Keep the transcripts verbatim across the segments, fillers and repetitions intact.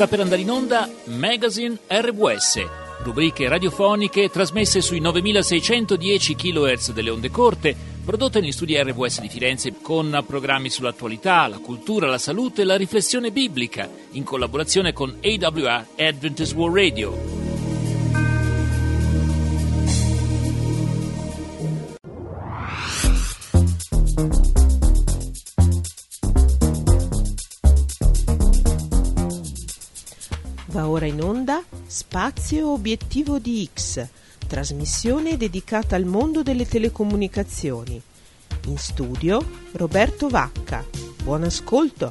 Sta per andare in onda Magazine R W S, rubriche radiofoniche trasmesse sui novemilaseicentodieci chilohertz delle onde corte, prodotte negli studi R W S di Firenze con programmi sull'attualità, la cultura, la salute e la riflessione biblica, in collaborazione con A W R Adventist World Radio. Va ora in onda Spazio Obiettivo di X, trasmissione dedicata al mondo delle telecomunicazioni. In studio Roberto Vacca. Buon ascolto.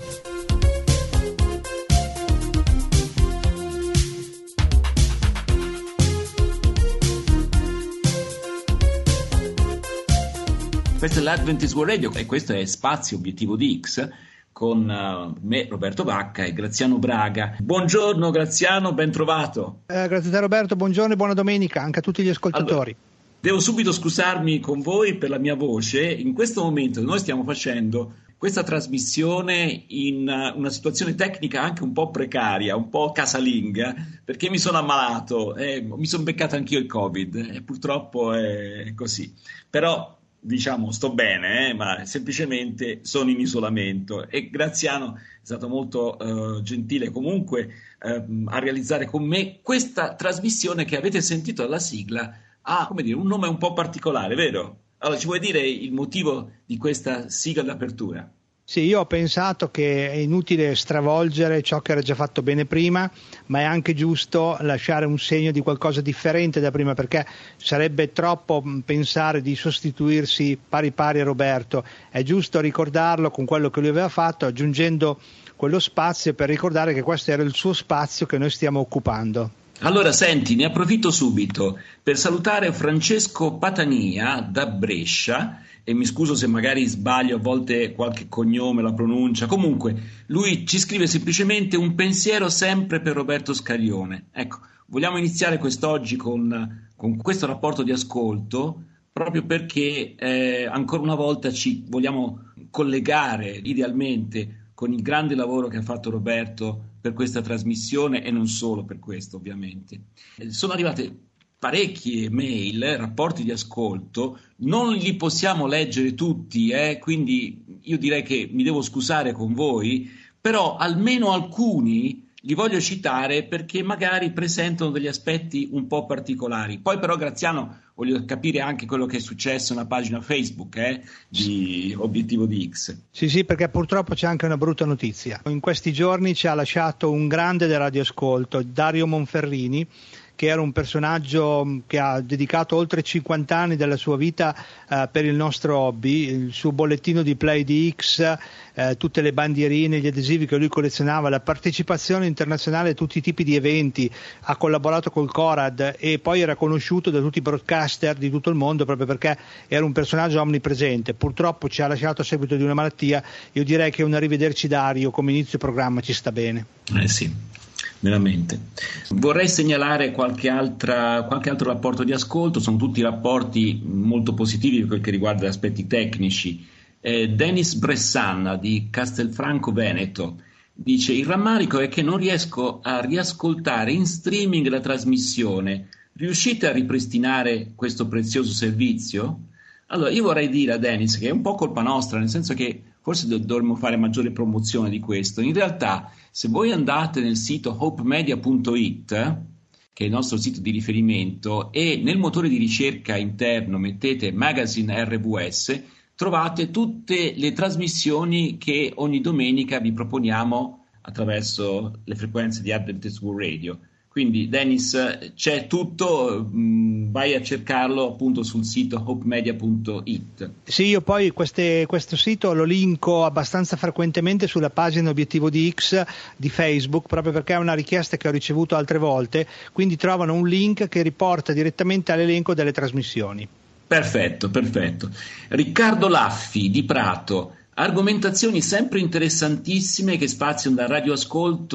Questo è l'Adventist World Radio e questo è Spazio Obiettivo di X con uh, me, Roberto Vacca, e Graziano Braga. Buongiorno Graziano, ben trovato. Eh, grazie a te Roberto, buongiorno e buona domenica anche a tutti gli ascoltatori. Allora, devo subito scusarmi con voi per la mia voce. In questo momento noi stiamo facendo questa trasmissione in uh, una situazione tecnica anche un po' precaria, un po' casalinga, perché mi sono ammalato, eh, mi sono beccato anch'io il Covid e purtroppo è così. Però diciamo sto bene, eh, ma semplicemente sono in isolamento, e Graziano è stato molto uh, gentile comunque uh, a realizzare con me questa trasmissione che avete sentito alla sigla. Ha, come dire, un nome un po' particolare, vero? Allora, ci vuoi dire il motivo di questa sigla d'apertura? Sì, io ho pensato che è inutile stravolgere ciò che era già fatto bene prima, ma è anche giusto lasciare un segno di qualcosa differente da prima, perché sarebbe troppo pensare di sostituirsi pari pari a Roberto. È giusto ricordarlo con quello che lui aveva fatto, aggiungendo quello spazio per ricordare che questo era il suo spazio che noi stiamo occupando. Allora, senti, ne approfitto subito per salutare Francesco Patania da Brescia, e mi scuso se magari sbaglio a volte qualche cognome, la pronuncia. Comunque, lui ci scrive semplicemente: un pensiero sempre per Roberto Scaglione. Ecco, vogliamo iniziare quest'oggi con, con questo rapporto di ascolto, proprio perché eh, ancora una volta ci vogliamo collegare idealmente con il grande lavoro che ha fatto Roberto per questa trasmissione, e non solo per questo, ovviamente. Sono arrivate parecchie mail, rapporti di ascolto, non li possiamo leggere tutti, eh? Quindi io direi che mi devo scusare con voi, però almeno alcuni li voglio citare perché magari presentano degli aspetti un po' particolari. Poi però, Graziano, voglio capire anche quello che è successo nella pagina Facebook eh, di Obiettivo di X. Sì, sì, perché purtroppo c'è anche una brutta notizia. In questi giorni ci ha lasciato un grande del radioascolto, Dario Monferrini, che era un personaggio che ha dedicato oltre cinquanta anni della sua vita eh, per il nostro hobby, il suo bollettino di Play di X, eh, tutte le bandierine, gli adesivi che lui collezionava, la partecipazione internazionale a tutti i tipi di eventi, ha collaborato col Corad e poi era conosciuto da tutti i broadcaster di tutto il mondo proprio perché era un personaggio omnipresente. Purtroppo ci ha lasciato a seguito di una malattia. Io direi che un arrivederci Dario come inizio programma ci sta bene. Eh sì, veramente. Vorrei segnalare qualche, altra, qualche altro rapporto di ascolto. Sono tutti rapporti molto positivi per quel che riguarda gli aspetti tecnici. eh, Dennis Bressanna di Castelfranco Veneto dice: il rammarico è che non riesco a riascoltare in streaming la trasmissione. Riuscite a ripristinare questo prezioso servizio? Allora, io vorrei dire a Dennis che è un po' colpa nostra, nel senso che forse do- dovremmo fare maggiore promozione di questo. In realtà, se voi andate nel sito hope media punto it, che è il nostro sito di riferimento, e nel motore di ricerca interno mettete Magazine R W S, trovate tutte le trasmissioni che ogni domenica vi proponiamo attraverso le frequenze di Adventist World Radio. Quindi Dennis, c'è tutto, mh, vai a cercarlo appunto sul sito hope media punto it. Sì, io poi queste, questo sito lo linko abbastanza frequentemente sulla pagina Obiettivo di X di Facebook, proprio perché è una richiesta che ho ricevuto altre volte, quindi trovano un link che riporta direttamente all'elenco delle trasmissioni. Perfetto, perfetto. Riccardo Laffi di Prato: argomentazioni sempre interessantissime che spaziano dal radioascolto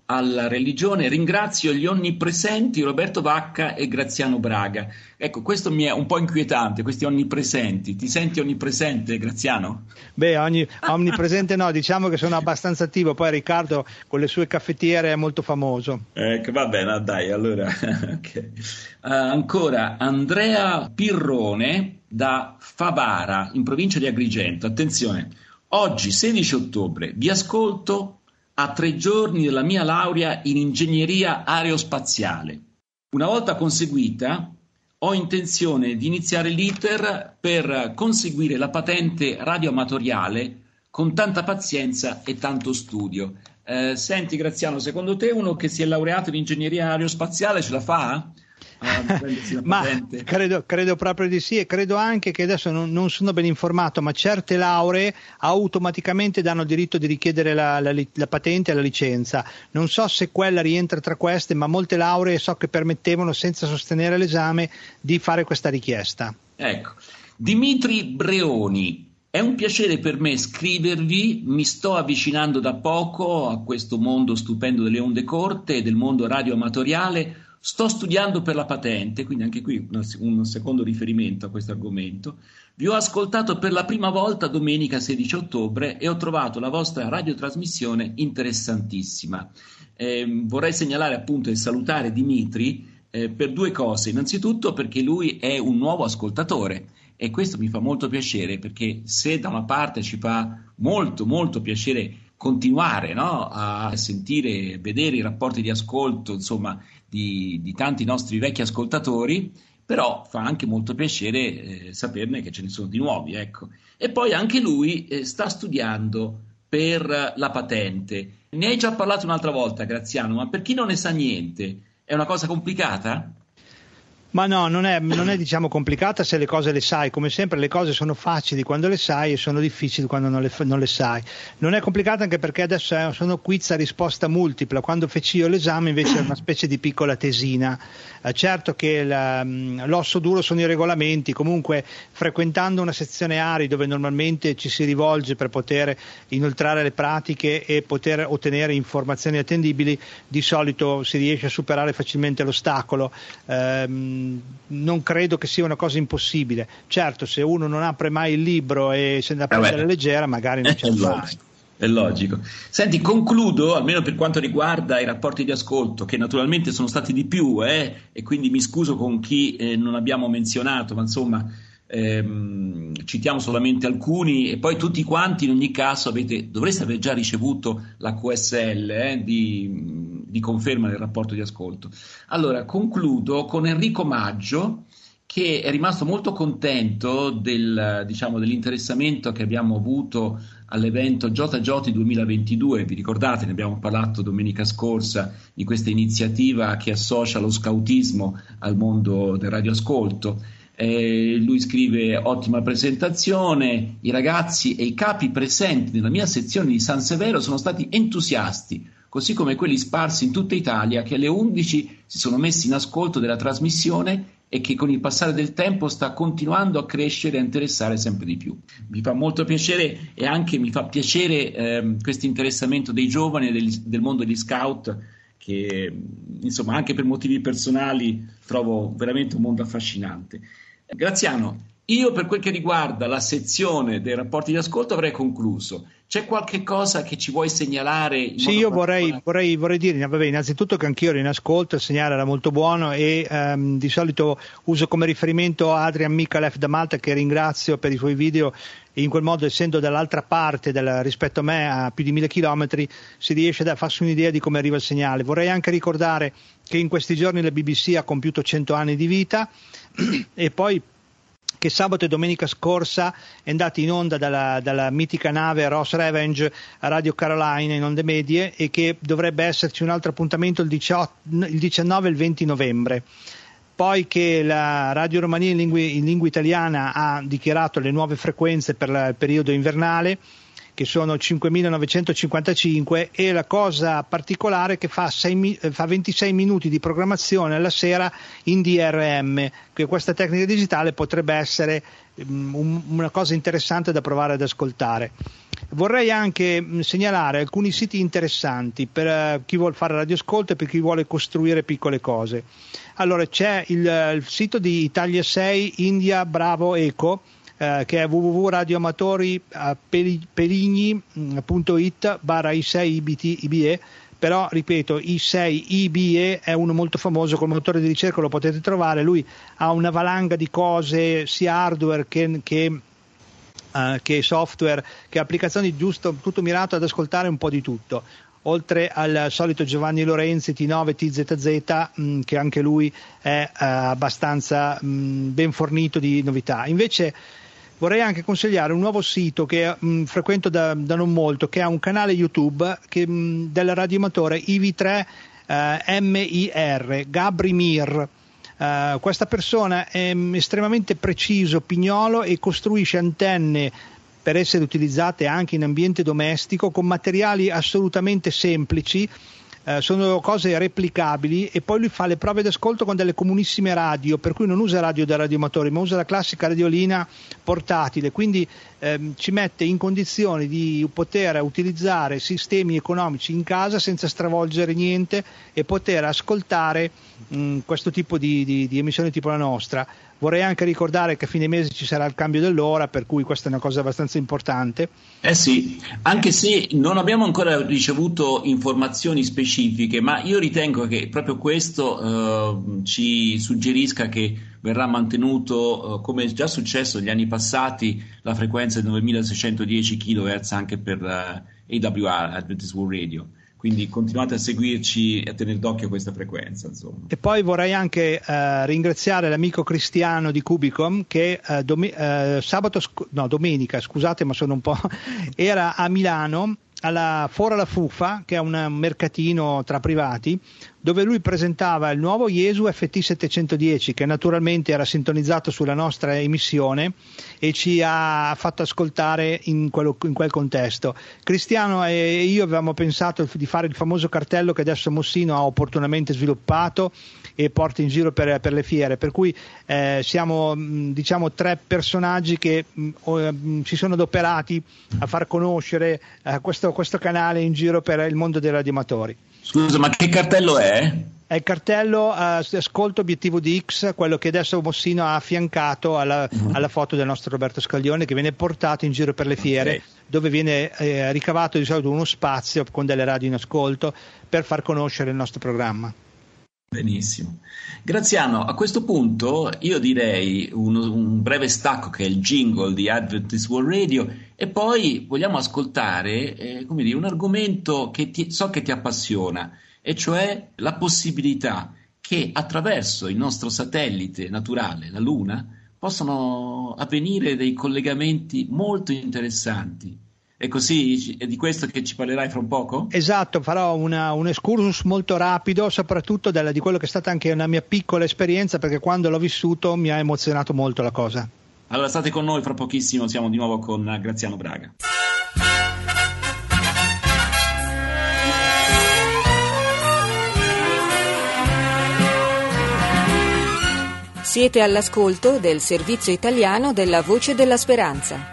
alla religione. Ringrazio gli onnipresenti Roberto Vacca e Graziano Braga. Ecco, questo mi è un po' inquietante, questi onnipresenti. Ti senti onnipresente, Graziano? Beh, ogni, onnipresente no, diciamo che sono abbastanza attivo, poi Riccardo con le sue caffettiere è molto famoso. Ecco, va bene, dai, allora. Okay. Uh, ancora, Andrea Pirrone da Favara, in provincia di Agrigento. Attenzione, oggi sedici ottobre vi ascolto a tre giorni della mia laurea in ingegneria aerospaziale. Una volta conseguita, ho intenzione di iniziare l'iter per conseguire la patente radioamatoriale con tanta pazienza e tanto studio. Eh, senti Graziano, secondo te uno che si è laureato in ingegneria aerospaziale ce la fa? Ah, ma credo, credo proprio di sì, e credo anche che adesso non, non sono ben informato, ma certe lauree automaticamente danno il diritto di richiedere la, la, la patente e la licenza. Non so se quella rientra tra queste, ma molte lauree so che permettevano, senza sostenere l'esame, di fare questa richiesta. Ecco, Dimitri Breoni. È un piacere per me scrivervi, mi sto avvicinando da poco a questo mondo stupendo delle onde corte e del mondo radioamatoriale. Sto studiando per la patente, quindi anche qui un secondo riferimento a questo argomento. Vi ho ascoltato per la prima volta domenica sedici ottobre e ho trovato la vostra radiotrasmissione interessantissima. Eh, vorrei segnalare appunto e salutare Dimitri eh, per due cose. Innanzitutto perché lui è un nuovo ascoltatore e questo mi fa molto piacere, perché se da una parte ci fa molto molto piacere continuare, no, a sentire, vedere i rapporti di ascolto, insomma, di, di tanti nostri vecchi ascoltatori, però fa anche molto piacere eh, saperne che ce ne sono di nuovi, ecco. E poi anche lui eh, sta studiando per la patente. Ne hai già parlato un'altra volta, Graziano, ma per chi non ne sa niente, è una cosa complicata? Ma no, non è, non è diciamo complicata se le cose le sai. Come sempre le cose sono facili quando le sai e sono difficili quando non le, non le sai. Non è complicata anche perché adesso sono quiz a risposta multipla. Quando feci io l'esame invece era una specie di piccola tesina. Eh, certo che la, l'osso duro sono i regolamenti, comunque frequentando una sezione A R I dove normalmente ci si rivolge per poter inoltrare le pratiche e poter ottenere informazioni attendibili, di solito si riesce a superare facilmente l'ostacolo. Eh, non credo che sia una cosa impossibile. Certo, se uno non apre mai il libro e se la prende alla leggera, magari non ce la fa. È logico. Senti, concludo, almeno per quanto riguarda i rapporti di ascolto, che naturalmente sono stati di più, eh, e quindi mi scuso con chi eh, non abbiamo menzionato, ma insomma ehm, citiamo solamente alcuni, e poi tutti quanti in ogni caso avete, dovreste aver già ricevuto la Q S L eh, di... di conferma del rapporto di ascolto. Allora, concludo con Enrico Maggio, che è rimasto molto contento del, diciamo, dell'interessamento che abbiamo avuto all'evento Jota Joti duemilaventidue. Vi ricordate, ne abbiamo parlato domenica scorsa, di questa iniziativa che associa lo scautismo al mondo del radioascolto. Eh, lui scrive: ottima presentazione, i ragazzi e i capi presenti nella mia sezione di San Severo sono stati entusiasti, così come quelli sparsi in tutta Italia che alle undici si sono messi in ascolto della trasmissione e che con il passare del tempo sta continuando a crescere e a interessare sempre di più. Mi fa molto piacere, e anche mi fa piacere ehm, questo interessamento dei giovani e del, del mondo degli scout, che insomma anche per motivi personali trovo veramente un mondo affascinante. Graziano, io per quel che riguarda la sezione dei rapporti di ascolto avrei concluso. C'è qualche cosa che ci vuoi segnalare? In sì, io vorrei, vorrei, vorrei dire, vabbè, innanzitutto che anch'io ero in ascolto, il segnale era molto buono e um, di solito uso come riferimento Adrian Mikalev da Malta, che ringrazio per i suoi video, e in quel modo, essendo dall'altra parte del, rispetto a me a più di mille chilometri, si riesce a farsi un'idea di come arriva il segnale. Vorrei anche ricordare che in questi giorni la B B C ha compiuto cento anni di vita e poi che sabato e domenica scorsa è andata in onda dalla, dalla mitica nave Ross Revenge a Radio Carolina in onde medie, e che dovrebbe esserci un altro appuntamento il, diciotto, il diciannove e il venti novembre. Poi che la Radio Romania in lingua, in lingua italiana ha dichiarato le nuove frequenze per la, il periodo invernale, che sono cinquemilanovecentocinquantacinque, e la cosa particolare è che fa, sei, fa ventisei minuti di programmazione alla sera in D R M, che questa tecnica digitale potrebbe essere um, un, una cosa interessante da provare ad ascoltare. Vorrei anche mh, segnalare alcuni siti interessanti per uh, chi vuole fare radioascolto e per chi vuole costruire piccole cose. Allora, c'è il, il sito di Italia sei India Bravo Eco, uh, che è w w w punto radioamatori peligni punto it barra i sei I B T I B E, però ripeto, i sei I B E è uno molto famoso, col motore di ricerca lo potete trovare. Lui ha una valanga di cose, sia hardware che, che Uh, che software, che applicazioni, giusto, tutto mirato ad ascoltare un po' di tutto, oltre al solito Giovanni Lorenzi T nove T Z Z, mh, che anche lui è uh, abbastanza mh, ben fornito di novità. Invece vorrei anche consigliare un nuovo sito che mh, frequento da, da non molto, che ha un canale YouTube che, mh, del radioamatore I V tre uh, M I R, Gabri Mir. Uh, questa persona è estremamente preciso, pignolo, e costruisce antenne per essere utilizzate anche in ambiente domestico con materiali assolutamente semplici. Uh, sono cose replicabili, e poi lui fa le prove d'ascolto con delle comunissime radio, per cui non usa radio da radioamatori ma usa la classica radiolina portatile, quindi ehm, ci mette in condizioni di poter utilizzare sistemi economici in casa senza stravolgere niente e poter ascoltare mh, questo tipo di, di, di emissioni tipo la nostra. Vorrei anche ricordare che a fine mese ci sarà il cambio dell'ora, per cui questa è una cosa abbastanza importante. Eh sì, anche se non abbiamo ancora ricevuto informazioni specifiche, ma io ritengo che proprio questo eh, ci suggerisca che verrà mantenuto, eh, come è già successo negli anni passati, la frequenza di novemilaseicentodieci chilohertz anche per eh, A W R, Adventist World Radio. Quindi continuate a seguirci e a tenere d'occhio questa frequenza, insomma. E poi vorrei anche eh, ringraziare l'amico Cristiano di Cubicom che eh, dom- eh, sabato sc- no domenica scusate ma sono un po' era a Milano alla Fora la Fufa, che è un mercatino tra privati, dove lui presentava il nuovo Iesu F T settecentodieci, che naturalmente era sintonizzato sulla nostra emissione e ci ha fatto ascoltare in, quello, in quel contesto. Cristiano e io avevamo pensato di fare il famoso cartello che adesso Mossino ha opportunamente sviluppato e porta in giro per, per le fiere, per cui eh, siamo diciamo tre personaggi che mh, mh, si sono adoperati a far conoscere eh, questo, questo canale in giro per il mondo dei radioamatori. Scusa, ma che cartello è? È il cartello uh, ascolto obiettivo di X, quello che adesso Mossino ha affiancato alla, uh-huh. alla foto del nostro Roberto Scaglione, che viene portato in giro per le fiere, okay, dove viene eh, ricavato di solito uno spazio con delle radio in ascolto per far conoscere il nostro programma. Benissimo. Graziano, a questo punto io direi uno, un breve stacco che è il jingle di Adventist World Radio, e poi vogliamo ascoltare eh, come dire, un argomento che ti, so che ti appassiona, e cioè la possibilità che attraverso il nostro satellite naturale, la Luna, possano avvenire dei collegamenti molto interessanti. E così è di questo che ci parlerai fra un poco? Esatto, farò una, un excursus molto rapido, soprattutto della, di quello che è stata anche una mia piccola esperienza, perché quando l'ho vissuto mi ha emozionato molto la cosa. Allora state con noi, fra pochissimo siamo di nuovo con Graziano Braga. Siete all'ascolto del servizio italiano della Voce della Speranza.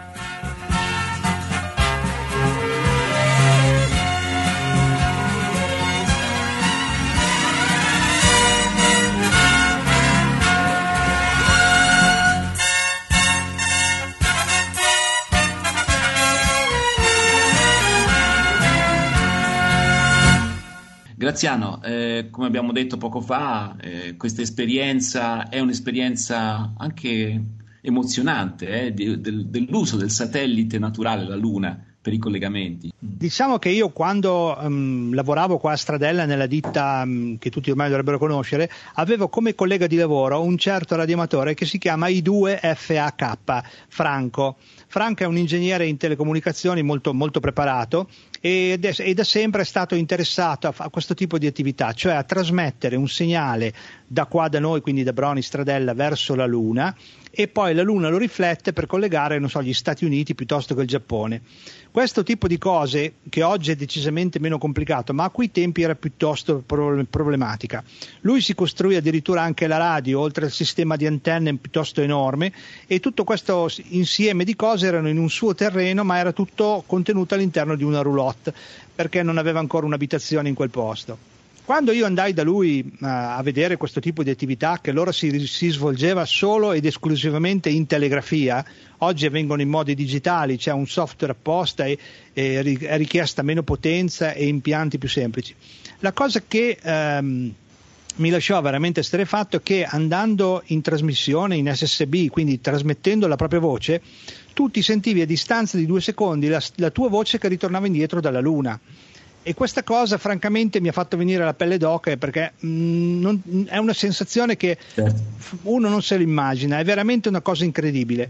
Graziano, eh, come abbiamo detto poco fa, eh, questa esperienza è un'esperienza anche emozionante eh, di, del, dell'uso del satellite naturale, la Luna, per i collegamenti. Diciamo che io quando um, lavoravo qua a Stradella nella ditta um, che tutti ormai dovrebbero conoscere, avevo come collega di lavoro un certo radioamatore che si chiama I due F A K, Franco. Franco è un ingegnere in telecomunicazioni molto, molto preparato e da sempre è stato interessato a, a questo tipo di attività, cioè a trasmettere un segnale da qua da noi, quindi da Broni Stradella, verso la Luna, e poi la Luna lo riflette per collegare, non so, gli Stati Uniti piuttosto che il Giappone. Questo tipo di cose, che oggi è decisamente meno complicato, ma a quei tempi era piuttosto problematica. Lui si costruì addirittura anche la radio, oltre al sistema di antenne piuttosto enorme, e tutto questo insieme di cose cose erano in un suo terreno, ma era tutto contenuto all'interno di una roulotte, perché non aveva ancora un'abitazione in quel posto. Quando io andai da lui uh, a vedere questo tipo di attività, che allora si, si svolgeva solo ed esclusivamente in telegrafia, oggi avvengono in modi digitali, c'è un software apposta e, e è richiesta meno potenza e impianti più semplici. La cosa che um, mi lasciò veramente esterrefatto è che andando in trasmissione in S S B, quindi trasmettendo la propria voce, tu ti sentivi a distanza di due secondi la, la tua voce che ritornava indietro dalla Luna. E questa cosa francamente mi ha fatto venire la pelle d'oca, perché mh, non, è una sensazione che uno non se lo immagina, è veramente una cosa incredibile.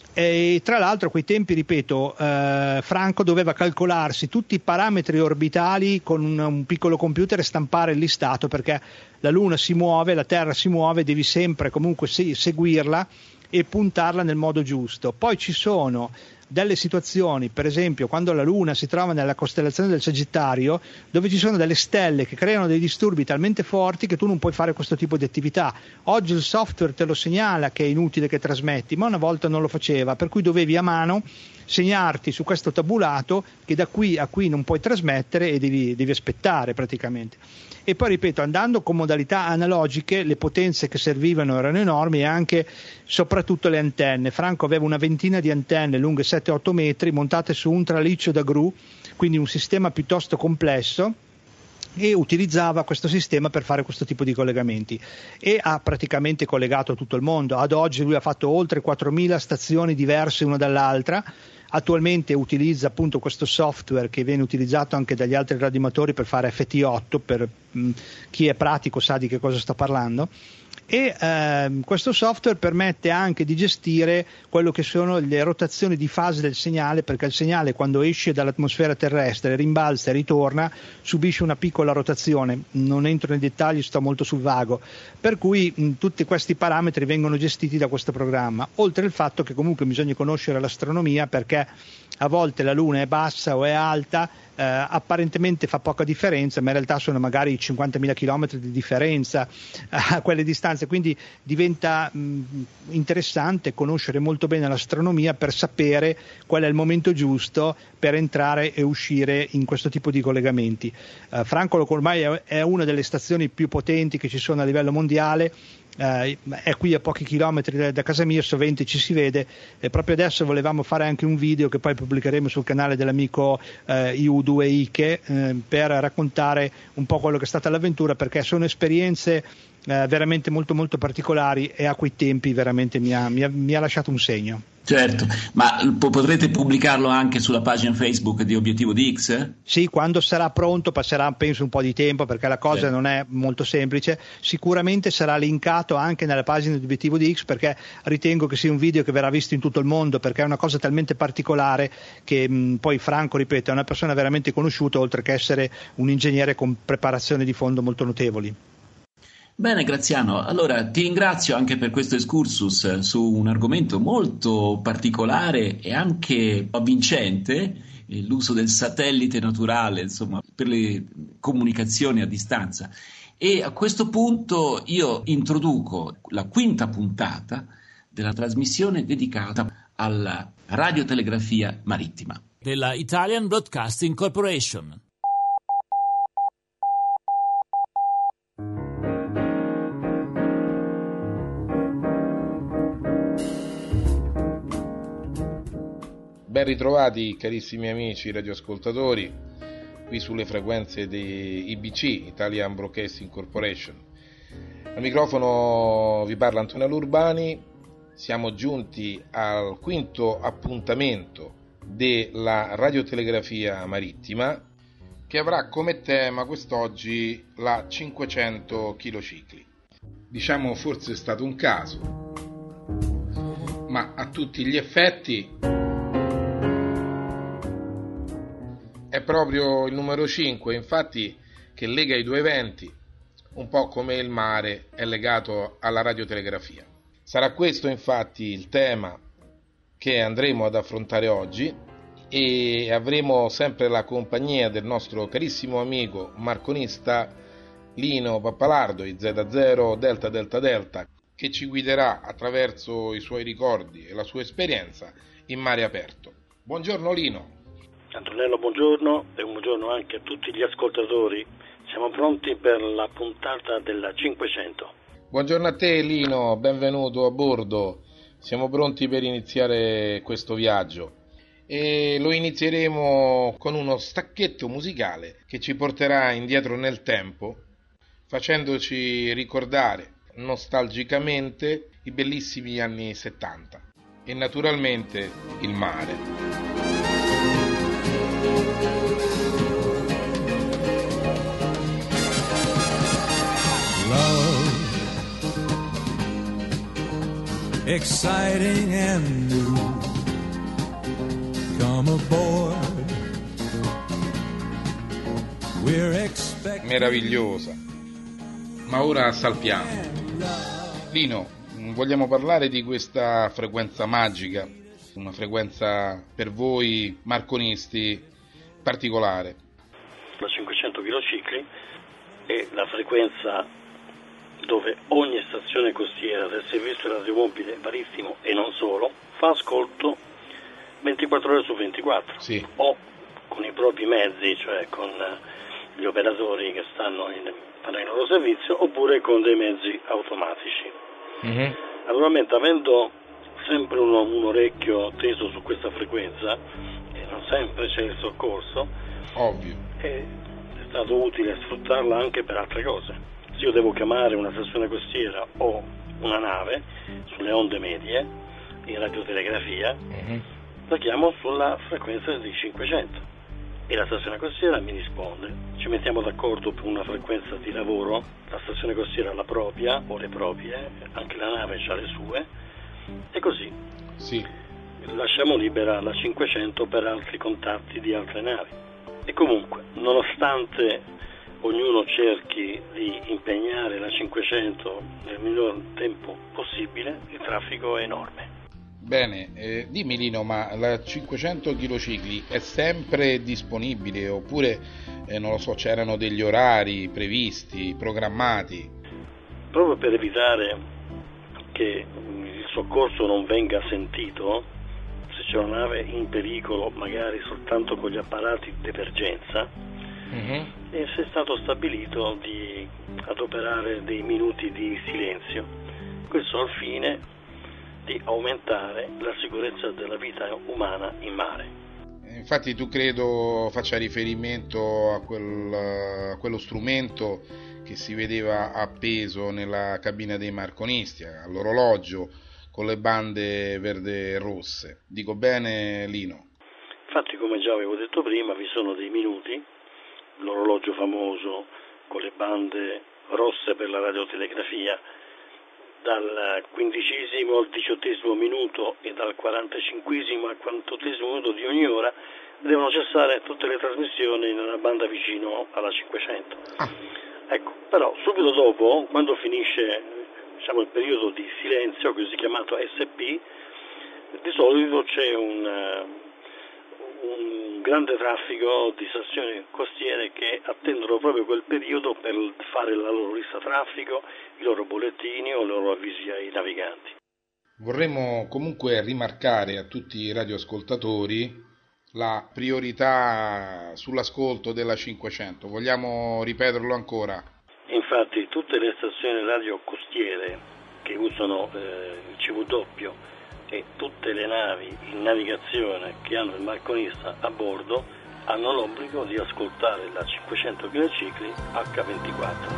E tra l'altro a quei tempi, ripeto, eh, Franco doveva calcolarsi tutti i parametri orbitali con un, un piccolo computer e stampare il listato, perché la Luna si muove, la Terra si muove, devi sempre comunque se- seguirla e puntarla nel modo giusto. Poi ci sono delle situazioni, per esempio quando la Luna si trova nella costellazione del Sagittario, dove ci sono delle stelle che creano dei disturbi talmente forti che tu non puoi fare questo tipo di attività. Oggi il software te lo segnala che è inutile che trasmetti, ma una volta non lo faceva, per cui dovevi a mano segnarti su questo tabulato che da qui a qui non puoi trasmettere e devi, devi aspettare praticamente. E poi ripeto, andando con modalità analogiche, le potenze che servivano erano enormi, e anche soprattutto le antenne. Franco aveva una ventina di antenne lunghe sette otto metri montate su un traliccio da gru, quindi un sistema piuttosto complesso, e utilizzava questo sistema per fare questo tipo di collegamenti, e ha praticamente collegato tutto il mondo. Ad oggi lui ha fatto oltre quattromila stazioni diverse una dall'altra. Attualmente utilizza appunto questo software che viene utilizzato anche dagli altri radioamatori per fare F T otto, per mh, chi è pratico sa di che cosa sto parlando. E ehm, questo software permette anche di gestire quello che sono le rotazioni di fase del segnale, perché il segnale, quando esce dall'atmosfera terrestre, rimbalza e ritorna, subisce una piccola rotazione. Non entro nei dettagli, sto molto sul vago, per cui mh, tutti questi parametri vengono gestiti da questo programma, oltre al fatto che comunque bisogna conoscere l'astronomia, perché a volte la Luna è bassa o è alta, eh, apparentemente fa poca differenza, ma in realtà sono magari cinquantamila chilometri di differenza a quelle distanze, quindi diventa mh, interessante conoscere molto bene l'astronomia per sapere qual è il momento giusto per entrare e uscire in questo tipo di collegamenti. Eh, Franco ormai è, è una delle stazioni più potenti che ci sono a livello mondiale. Uh, è qui a pochi chilometri da, da casa mia, sovente ci si vede, e proprio adesso volevamo fare anche un video che poi pubblicheremo sul canale dell'amico uh, I U due Ike uh, per raccontare un po' quello che è stata l'avventura, perché sono esperienze uh, veramente molto molto particolari, e a quei tempi veramente mi ha, mi ha, mi ha lasciato un segno. Certo, ma potrete pubblicarlo anche sulla pagina Facebook di Obiettivo di X? Sì, quando sarà pronto passerà penso un po' di tempo, perché la cosa certo. non è molto semplice. Sicuramente sarà linkato anche nella pagina di Obiettivo di X, perché ritengo che sia un video che verrà visto in tutto il mondo, perché è una cosa talmente particolare che mh, poi Franco, ripeto, è una persona veramente conosciuta, oltre che essere un ingegnere con preparazioni di fondo molto notevoli. Bene Graziano, allora ti ringrazio anche per questo excursus su un argomento molto particolare e anche avvincente, l'uso del satellite naturale, insomma, per le comunicazioni a distanza. E a questo punto io introduco la quinta puntata della trasmissione dedicata alla radiotelegrafia marittima della Italian Broadcasting Corporation. Ben ritrovati carissimi amici radioascoltatori, qui sulle frequenze di I B C, Italian Broadcasting Corporation. Al microfono vi parla Antonello Urbani. Siamo giunti al quinto appuntamento della radiotelegrafia marittima, che avrà come tema quest'oggi la cinquecento kilocicli. Diciamo forse è stato un caso, ma a tutti gli effetti è proprio il numero cinque, infatti, che lega i due eventi, un po' come il mare è legato alla radiotelegrafia. Sarà questo infatti il tema che andremo ad affrontare oggi, e avremo sempre la compagnia del nostro carissimo amico marconista Lino Pappalardo, I Z zero Delta Delta Delta, che ci guiderà attraverso i suoi ricordi e la sua esperienza in mare aperto. Buongiorno Lino. Antonello, buongiorno e un buongiorno anche a tutti gli ascoltatori. Siamo pronti per la puntata della cinquecento. Buongiorno a te Lino, benvenuto a bordo. Siamo pronti per iniziare questo viaggio e lo inizieremo con uno stacchetto musicale che ci porterà indietro nel tempo, facendoci ricordare nostalgicamente i bellissimi anni settanta e naturalmente il mare. Exciting and new, come aboard, we're expecting. Meravigliosa, ma ora salpiamo. Lino, vogliamo parlare di questa frequenza magica, una frequenza per voi marconisti particolare. La cinquecento kHz è la frequenza dove ogni stazione costiera del servizio radiomobile Marittimo e non solo fa ascolto ventiquattro ore su ventiquattro, sì. O con i propri mezzi, cioè con gli operatori che stanno in, fanno il loro servizio, oppure con dei mezzi automatici. Mm-hmm. Naturalmente, avendo sempre uno, un orecchio teso su questa frequenza, e non sempre c'è il soccorso, ovvio, è, è stato utile sfruttarla anche per altre cose. Se io devo chiamare una stazione costiera o una nave sulle onde medie in radiotelegrafia, mm-hmm. la chiamo sulla frequenza di cinquecento e la stazione costiera mi risponde. Ci mettiamo d'accordo per una frequenza di lavoro, la stazione costiera ha la propria o le proprie, anche la nave ha le sue, e così sì. lasciamo libera la cinquecento per altri contatti di altre navi. E comunque, nonostante ognuno cerchi di impegnare la cinquecento nel miglior tempo possibile, il traffico è enorme. Bene, eh, dimmi Lino, ma la cinquecento kHz è sempre disponibile oppure, eh, non lo so, c'erano degli orari previsti, programmati? Proprio per evitare che il soccorso non venga sentito, se c'è una nave in pericolo, magari soltanto con gli apparati d'emergenza, Mm-hmm. e si è stato stabilito di adoperare dei minuti di silenzio, questo al fine di aumentare la sicurezza della vita umana in mare. Infatti tu credo faccia riferimento a, quel, a quello strumento che si vedeva appeso nella cabina dei marconisti, all'orologio con le bande verde e rosse. Dico bene Lino? Infatti, come già avevo detto prima, vi sono dei minuti, l'orologio famoso con le bande rosse per la radiotelegrafia, dal quindicesimo al diciottesimo minuto e dal quarantacinquesimo al quarantottesimo minuto di ogni ora devono cessare tutte le trasmissioni nella banda vicino alla cinquecento. Ah. Ecco, però subito dopo, quando finisce diciamo il periodo di silenzio, così chiamato S P, di solito c'è un un grande traffico di stazioni costiere che attendono proprio quel periodo per fare la loro lista traffico, i loro bollettini o i loro avvisi ai naviganti. Vorremmo comunque rimarcare a tutti i radioascoltatori la priorità sull'ascolto della cinquecento. Vogliamo ripeterlo ancora? Infatti tutte le stazioni radio costiere che usano eh, il C W e tutte le navi in navigazione che hanno il marconista a bordo hanno l'obbligo di ascoltare la cinquecento kHz acca ventiquattro.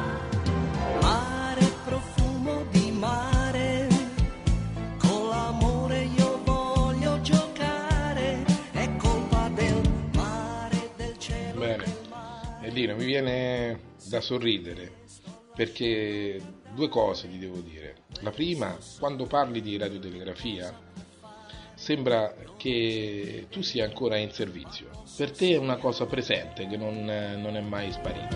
Mare, profumo di mare, con l'amore io voglio giocare, è colpa del mare, del cielo. Bene, Elina, mi viene da sorridere perché due cose ti devo dire. La prima, quando parli di radiotelegrafia sembra che tu sia ancora in servizio, per te è una cosa presente che non, non è mai sparita.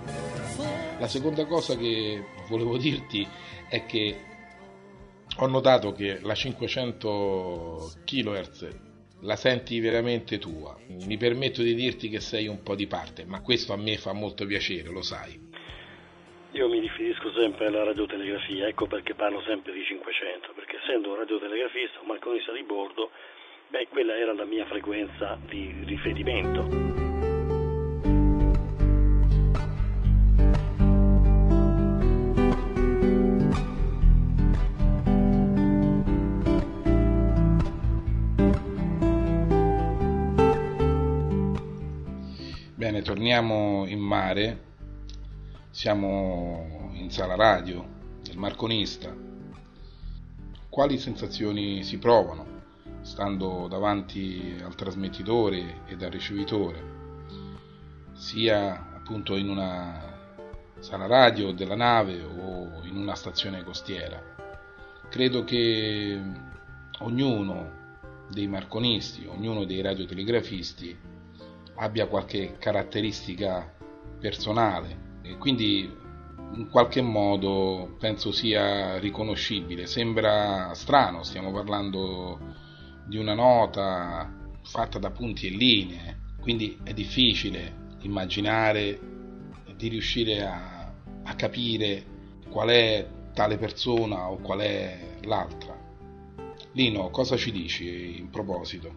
La seconda cosa che volevo dirti è che ho notato che la cinquecento kHz la senti veramente tua. Mi permetto di dirti che sei un po' di parte, ma questo a me fa molto piacere, lo sai. Io mi riferisco sempre alla radiotelegrafia, ecco perché parlo sempre di cinquecento, perché essendo un radiotelegrafista, un marconista di bordo, Beh, quella era la mia frequenza di riferimento. Bene, torniamo in mare, siamo in sala radio del Marconista. Quali sensazioni si provano stando davanti al trasmettitore e al ricevitore, sia appunto in una sala radio della nave o in una stazione costiera? Credo che ognuno dei marconisti, ognuno dei radiotelegrafisti abbia qualche caratteristica personale e quindi in qualche modo penso sia riconoscibile. Sembra strano, stiamo parlando di una nota fatta da punti e linee, quindi è difficile immaginare di riuscire a, a capire qual è tale persona o qual è l'altra. Lino, cosa ci dici in proposito?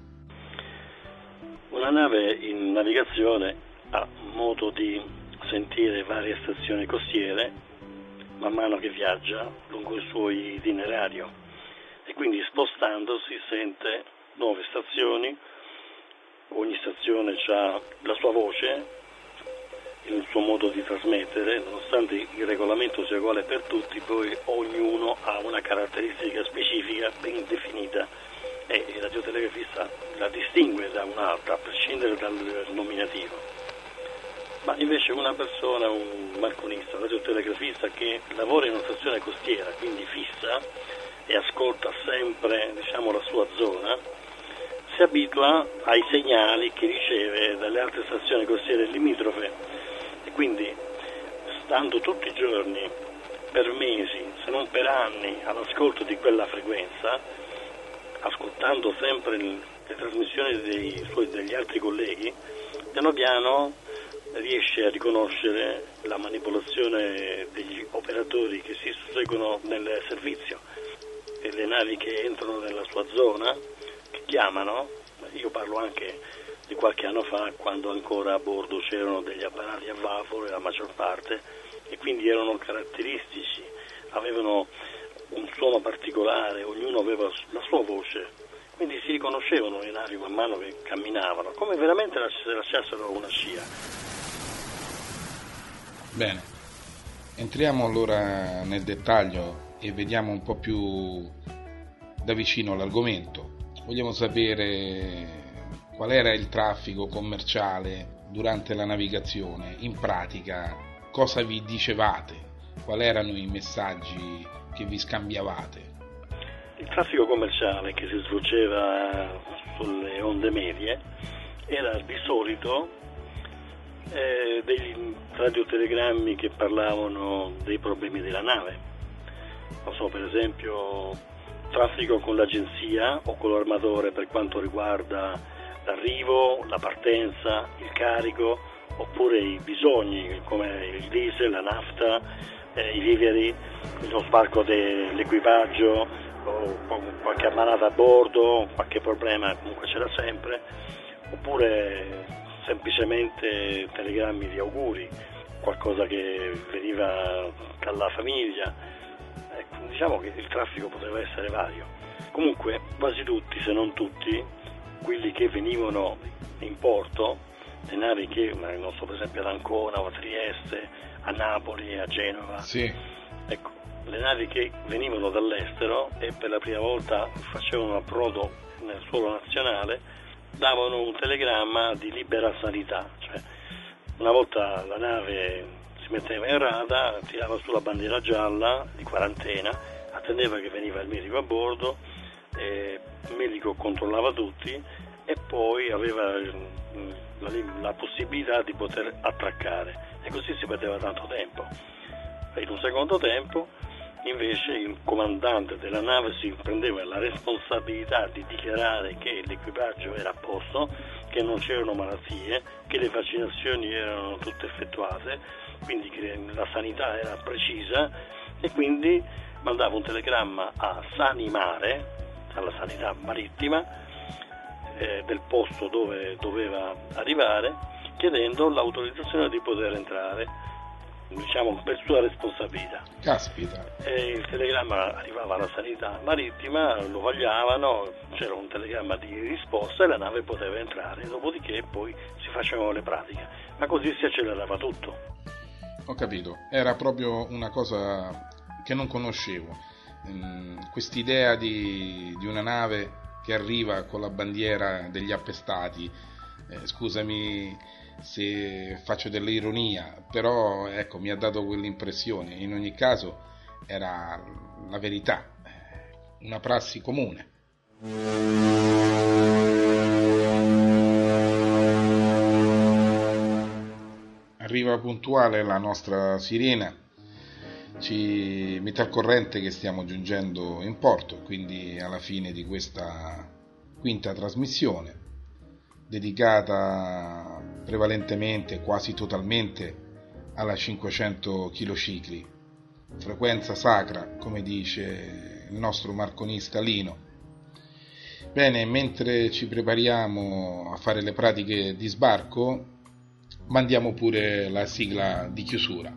Una nave in navigazione ha modo di sentire varie stazioni costiere man mano che viaggia lungo il suo itinerario e quindi spostandosi sente nuove stazioni. Ogni stazione ha la sua voce, il suo modo di trasmettere, nonostante il regolamento sia uguale per tutti, poi ognuno ha una caratteristica specifica ben definita e il radiotelegrafista la distingue da un'altra a prescindere dal nominativo. Ma invece una persona, un marconista, un radiotelegrafista che lavora in una stazione costiera, quindi fissa e ascolta sempre, diciamo, la sua zona, si abitua ai segnali che riceve dalle altre stazioni costiere limitrofe e quindi stando tutti i giorni per mesi, se non per anni, all'ascolto di quella frequenza, ascoltando sempre le trasmissioni dei suoi, degli altri colleghi, piano piano riesce a riconoscere la manipolazione degli operatori che si susseguono nel servizio e le navi che entrano nella sua zona, che chiamano. Io parlo anche di qualche anno fa, quando ancora a bordo c'erano degli apparati a vapore, la maggior parte, e quindi erano caratteristici, avevano un suono particolare, ognuno aveva la sua voce, quindi si riconoscevano le navi man mano che camminavano, come veramente se lasciassero una scia. Bene, entriamo allora nel dettaglio e vediamo un po' più da vicino l'argomento. Vogliamo sapere qual era il traffico commerciale durante la navigazione, in pratica cosa vi dicevate, quali erano i messaggi che vi scambiavate? Il traffico commerciale che si svolgeva sulle onde medie era di solito eh, degli radiotelegrammi che parlavano dei problemi della nave. Non so, per esempio traffico con l'agenzia o con l'armatore per quanto riguarda l'arrivo, la partenza, il carico, oppure i bisogni come il diesel, la nafta, eh, i viveri, lo sbarco dell'equipaggio, o qualche ammalata a bordo, qualche problema comunque c'era sempre, oppure semplicemente telegrammi di auguri, qualcosa che veniva dalla famiglia. Ecco, diciamo che il traffico poteva essere vario. Comunque quasi tutti, se non tutti, quelli che venivano in porto, le navi che, non so, per esempio ad Ancona o a Trieste, a Napoli, a Genova, sì. Ecco, le navi che venivano dall'estero e per la prima volta facevano approdo nel suolo nazionale, davano un telegramma di libera sanità, cioè una volta la nave si metteva in rada, tirava sulla bandiera gialla di quarantena, attendeva che veniva il medico a bordo, eh, il medico controllava tutti e poi aveva la, la possibilità di poter attraccare, e così si perdeva tanto tempo. E in un secondo tempo invece il comandante della nave si prendeva la responsabilità di dichiarare che l'equipaggio era a posto, che non c'erano malattie, che le vaccinazioni erano tutte effettuate, quindi che la sanità era precisa, e quindi mandava un telegramma a Sanimare, alla sanità marittima, eh, del posto dove doveva arrivare, chiedendo l'autorizzazione di poter entrare, diciamo per sua responsabilità. Caspita. E il telegramma arrivava alla sanità marittima, lo vagliavano, c'era un telegramma di risposta e la nave poteva entrare, dopodiché poi si facevano le pratiche, ma così si accelerava tutto. Ho capito, era proprio una cosa che non conoscevo, ehm, quest'idea di, di una nave che arriva con la bandiera degli appestati, eh, scusami se faccio dell'ironia, però ecco, mi ha dato quell'impressione. In ogni caso era la verità, una prassi comune. Arriva puntuale la nostra sirena, ci mette al corrente che stiamo giungendo in porto, quindi alla fine di questa quinta trasmissione, dedicata prevalentemente, quasi totalmente, alla cinquecento kCi, frequenza sacra, come dice il nostro marconista Lino. Bene, mentre ci prepariamo a fare le pratiche di sbarco, mandiamo pure la sigla di chiusura.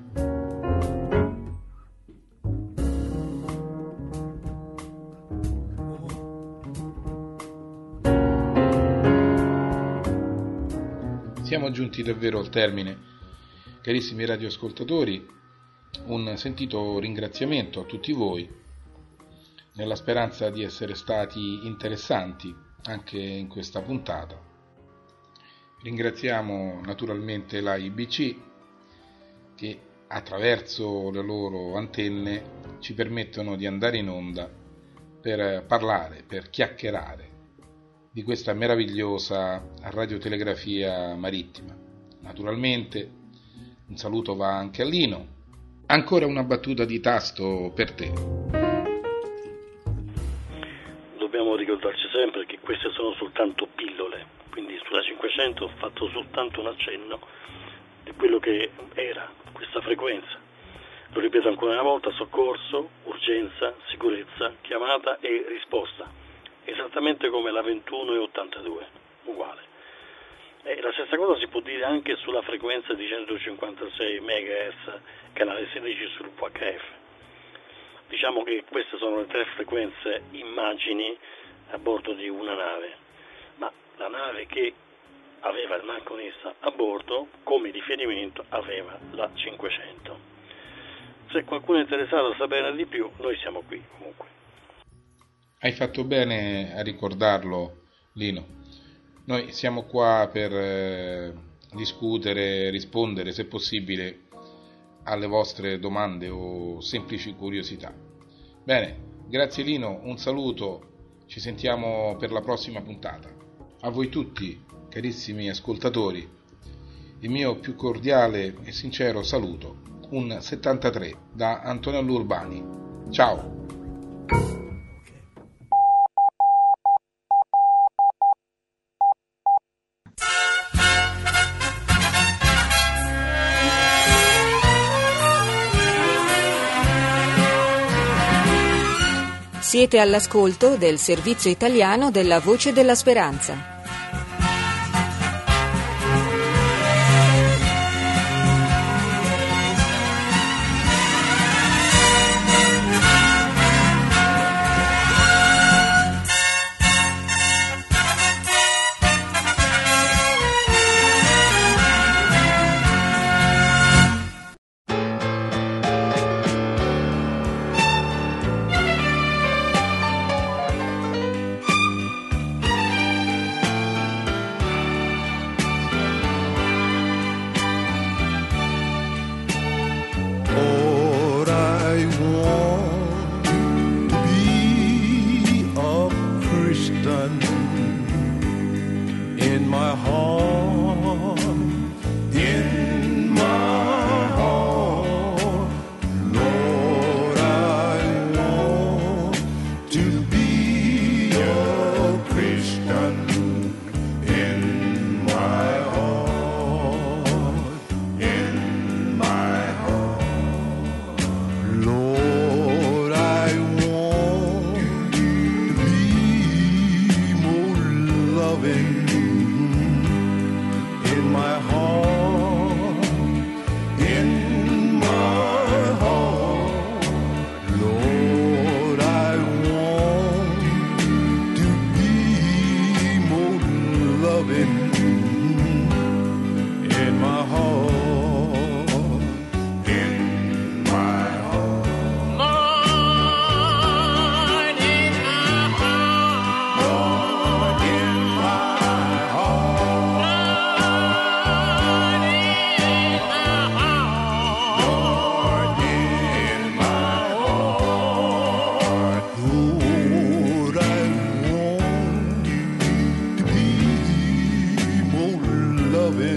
Siamo giunti davvero al termine, carissimi radioascoltatori. Un sentito ringraziamento a tutti voi, nella speranza di essere stati interessanti anche in questa puntata. Ringraziamo naturalmente la I B C che attraverso le loro antenne ci permettono di andare in onda per parlare, per chiacchierare di questa meravigliosa radiotelegrafia marittima. Naturalmente un saluto va anche a Lino. Ancora una battuta di tasto per te. Dobbiamo ricordarci sempre che queste sono soltanto pillole, quindi sulla cinquecento ho fatto soltanto un accenno di quello che era questa frequenza. Lo ripeto ancora una volta: soccorso, urgenza, sicurezza, chiamata e risposta, esattamente come la ventuno e ottantadue, uguale. E la stessa cosa si può dire anche sulla frequenza di centocinquantasei megahertz, canale sedici sul V H F. Diciamo che queste sono le tre frequenze immagini a bordo di una nave, ma la nave che aveva il marconista a bordo come riferimento aveva la cinquecento. Se qualcuno è interessato a saperne di più, noi siamo qui comunque. Hai fatto bene a ricordarlo, Lino. Noi siamo qua per eh, discutere, rispondere se possibile alle vostre domande o semplici curiosità. Bene, grazie Lino, un saluto, ci sentiamo per la prossima puntata. A voi tutti, carissimi ascoltatori, il mio più cordiale e sincero saluto, un settantatré da Antonello Urbani. Ciao! Siete all'ascolto del servizio italiano della Voce della Speranza.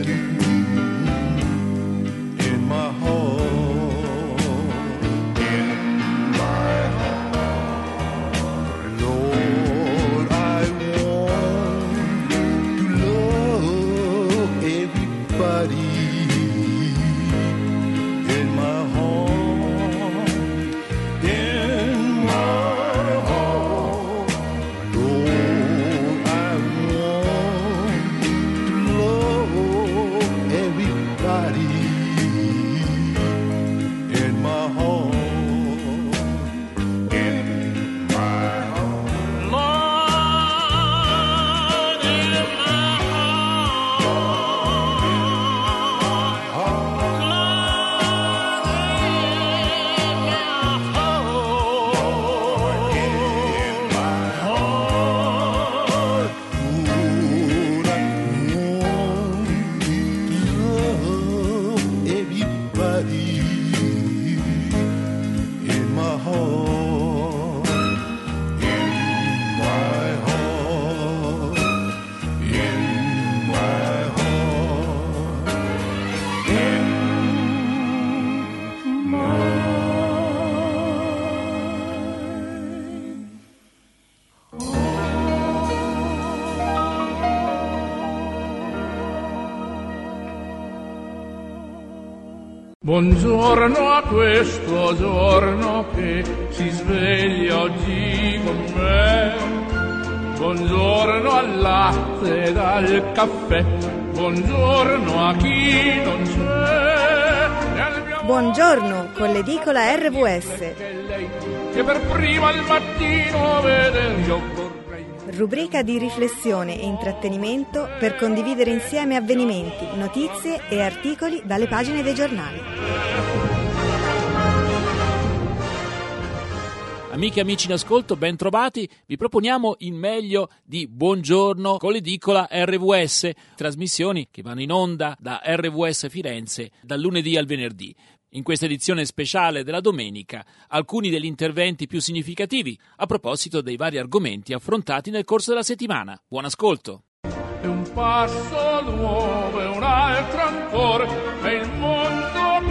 Buongiorno a questo giorno che si sveglia oggi con me. Buongiorno al latte ed al caffè. Buongiorno a chi non c'è. Buongiorno con l'edicola R V S. Che per prima al mattino vede io vorrei. Rubrica di riflessione e intrattenimento per condividere insieme avvenimenti, notizie e articoli dalle pagine dei giornali. Amiche e amici in ascolto, ben trovati. Vi proponiamo il meglio di Buongiorno con l'edicola R V S, trasmissioni che vanno in onda da R V S Firenze dal lunedì al venerdì. In questa edizione speciale della domenica, alcuni degli interventi più significativi a proposito dei vari argomenti affrontati nel corso della settimana. Buon ascolto. È un passo nuovo e un altro ancora e il mondo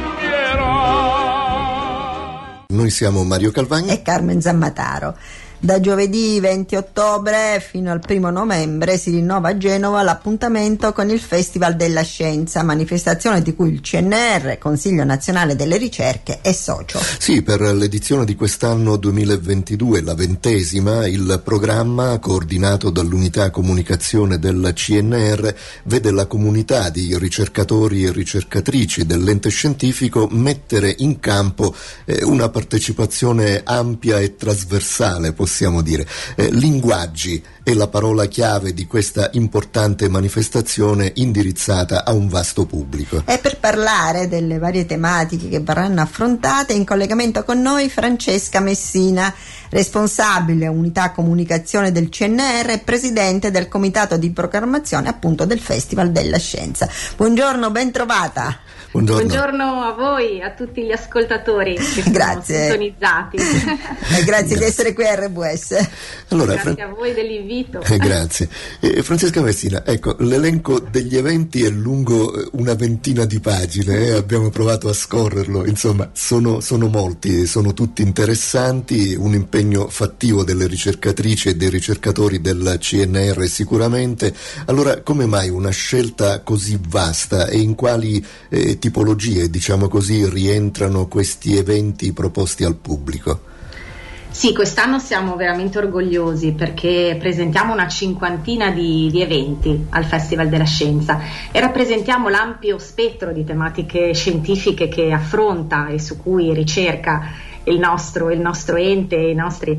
cambierà. Noi siamo Mario Calvagni e Carmen Zammataro. Da giovedì venti ottobre fino al primo novembre si rinnova a Genova l'appuntamento con il Festival della Scienza, manifestazione di cui il C N R, Consiglio Nazionale delle Ricerche, è socio. Sì, per l'edizione di quest'anno duemilaventidue, la ventesima, il programma coordinato dall'unità comunicazione del C N R vede la comunità di ricercatori e ricercatrici dell'ente scientifico mettere in campo eh, una partecipazione ampia e trasversale, possiamo dire. Eh, linguaggi è la parola chiave di questa importante manifestazione indirizzata a un vasto pubblico. E per parlare delle varie tematiche che verranno affrontate, in collegamento con noi Francesca Messina, responsabile unità comunicazione del C N R e presidente del comitato di programmazione appunto del Festival della Scienza. Buongiorno, ben trovata. Buongiorno. Buongiorno a voi, a tutti gli ascoltatori che sono grazie. sintonizzati. Eh, grazie di essere qui a R V S. Allora, grazie Fra... a voi dell'invito. Eh, grazie. Eh, Francesca Messina, ecco, l'elenco degli eventi è lungo una ventina di pagine, eh, abbiamo provato a scorrerlo, insomma, sono, sono molti, sono tutti interessanti, un impegno fattivo delle ricercatrici e dei ricercatori del C N R sicuramente. Allora, come mai una scelta così vasta e in quali eh, tipologie, diciamo così, rientrano questi eventi proposti al pubblico? Sì, quest'anno siamo veramente orgogliosi perché presentiamo una cinquantina di, di eventi al Festival della Scienza e rappresentiamo l'ampio spettro di tematiche scientifiche che affronta e su cui ricerca il nostro, il nostro ente, i nostri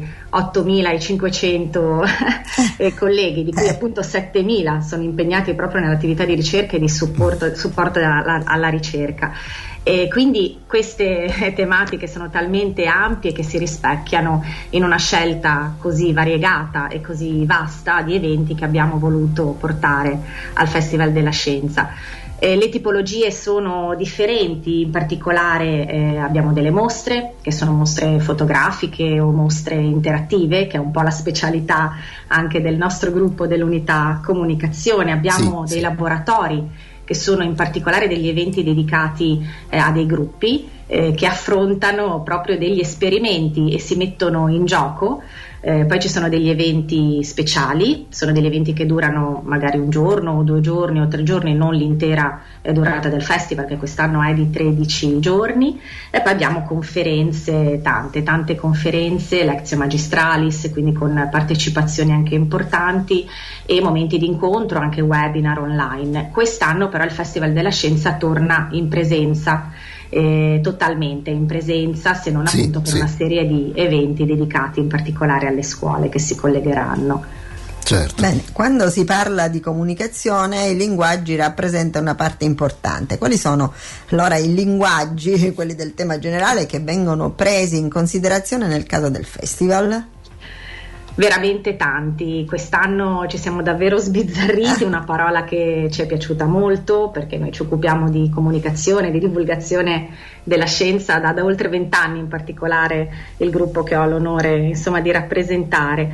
ottomilacinquecento eh, colleghi, di cui appunto settemila sono impegnati proprio nell'attività di ricerca e di supporto, supporto alla, alla ricerca. E quindi queste tematiche sono talmente ampie che si rispecchiano in una scelta così variegata e così vasta di eventi che abbiamo voluto portare al Festival della Scienza. Eh, le tipologie sono differenti, in particolare eh, abbiamo delle mostre che sono mostre fotografiche o mostre interattive, che è un po' la specialità anche del nostro gruppo dell'unità comunicazione. Abbiamo sì, dei sì. laboratori che sono in particolare degli eventi dedicati eh, a dei gruppi eh, che affrontano proprio degli esperimenti e si mettono in gioco. Eh, poi ci sono degli eventi speciali, sono degli eventi che durano magari un giorno o due giorni o tre giorni, non l'intera eh, durata del festival, che quest'anno è di tredici giorni. E poi abbiamo conferenze, tante, tante conferenze, lectio magistralis, quindi con partecipazioni anche importanti, e momenti di incontro, anche webinar online. Quest'anno però il Festival della Scienza torna in presenza. Eh, totalmente in presenza, se non sì, appunto per sì. una serie di eventi dedicati in particolare alle scuole che si collegheranno. Certo. Bene, quando si parla di comunicazione i linguaggi rappresentano una parte importante. Quali sono allora i linguaggi, quelli del tema generale, che vengono presi in considerazione nel caso del festival? Veramente tanti, quest'anno ci siamo davvero sbizzarriti, una parola che ci è piaciuta molto perché noi ci occupiamo di comunicazione, di divulgazione della scienza da, da oltre vent'anni, in particolare il gruppo che ho l'onore insomma di rappresentare,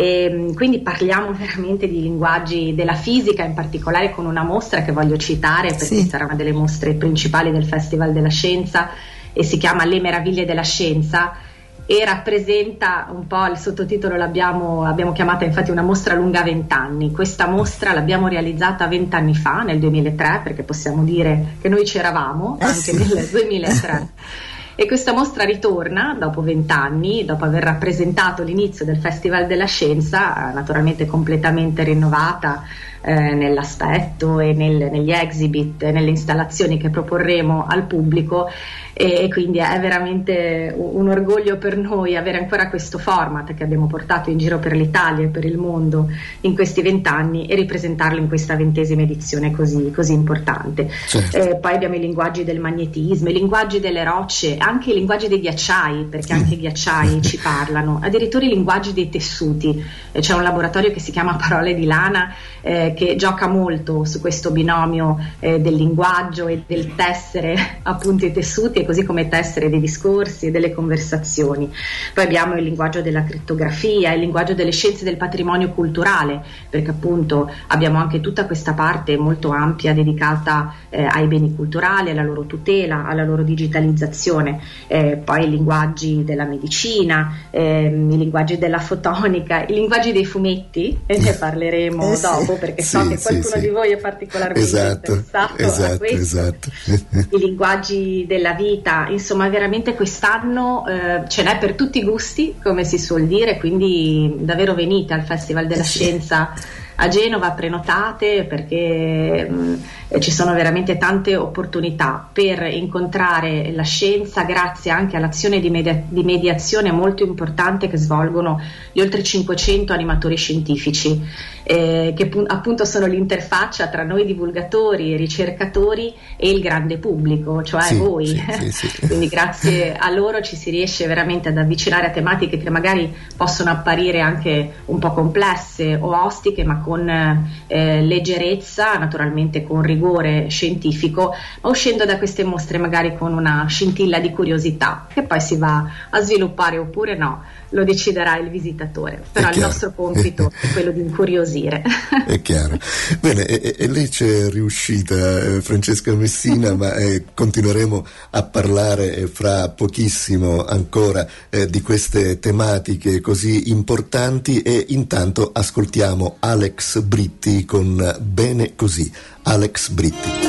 e quindi parliamo veramente di linguaggi della fisica, in particolare con una mostra che voglio citare perché sì. sarà una delle mostre principali del Festival della Scienza e si chiama Le meraviglie della scienza, e rappresenta un po', il sottotitolo l'abbiamo abbiamo chiamata infatti una mostra lunga vent'anni. Questa mostra l'abbiamo realizzata vent'anni fa, nel duemilatré, perché possiamo dire che noi c'eravamo anche nel duemilatré. E questa mostra ritorna dopo vent'anni, dopo aver rappresentato l'inizio del Festival della Scienza, naturalmente completamente rinnovata eh, nell'aspetto e nel, negli exhibit, nelle installazioni che proporremo al pubblico, e quindi è veramente un orgoglio per noi avere ancora questo format che abbiamo portato in giro per l'Italia e per il mondo in questi vent'anni e ripresentarlo in questa ventesima edizione così, così importante. Certo. Eh, poi abbiamo i linguaggi del magnetismo, i linguaggi delle rocce, anche i linguaggi dei ghiacciai, perché anche i ghiacciai ci parlano, addirittura i linguaggi dei tessuti. Eh, c'è un laboratorio che si chiama Parole di Lana eh, che gioca molto su questo binomio eh, del linguaggio e del tessere appunto i tessuti, così come tessere dei discorsi e delle conversazioni. Poi abbiamo il linguaggio della crittografia, il linguaggio delle scienze del patrimonio culturale, perché appunto abbiamo anche tutta questa parte molto ampia dedicata eh, ai beni culturali, alla loro tutela, alla loro digitalizzazione. Eh, poi i linguaggi della medicina, eh, i linguaggi della fotonica, i linguaggi dei fumetti, e ne parleremo eh, dopo, perché sì, so che sì, qualcuno sì. di voi è particolarmente esatto, interessato esatto, a questo. Esatto. I linguaggi della vita, insomma veramente quest'anno eh, ce n'è per tutti i gusti, come si suol dire, quindi davvero venite al Festival della Scienza a Genova, prenotate, perché mh, ci sono veramente tante opportunità per incontrare la scienza grazie anche all'azione di, media- di mediazione molto importante che svolgono gli oltre cinquecento animatori scientifici, eh, che pu- appunto sono l'interfaccia tra noi divulgatori e ricercatori e il grande pubblico, cioè sì, voi. Sì, sì, sì. Quindi grazie a loro ci si riesce veramente ad avvicinare a tematiche che magari possono apparire anche un po' complesse o ostiche, ma con eh, leggerezza, naturalmente con rigore scientifico, ma uscendo da queste mostre magari con una scintilla di curiosità che poi si va a sviluppare oppure no, lo deciderà il visitatore, però il nostro compito è quello di incuriosire. È chiaro. Bene, e, e lei c'è riuscita, eh, Francesca Messina, ma eh, continueremo a parlare eh, fra pochissimo ancora eh, di queste tematiche così importanti, e intanto ascoltiamo Alex Britti con Bene Così. Alex Britti.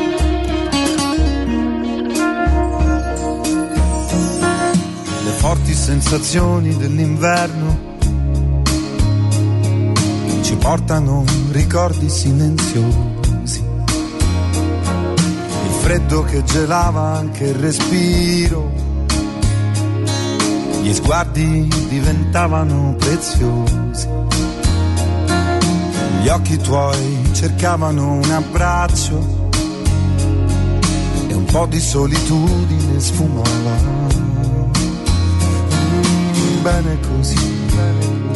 Forti sensazioni dell'inverno ci portano ricordi silenziosi, il freddo che gelava anche il respiro, gli sguardi diventavano preziosi, gli occhi tuoi cercavano un abbraccio e un po' di solitudine sfumava. Bene così, bene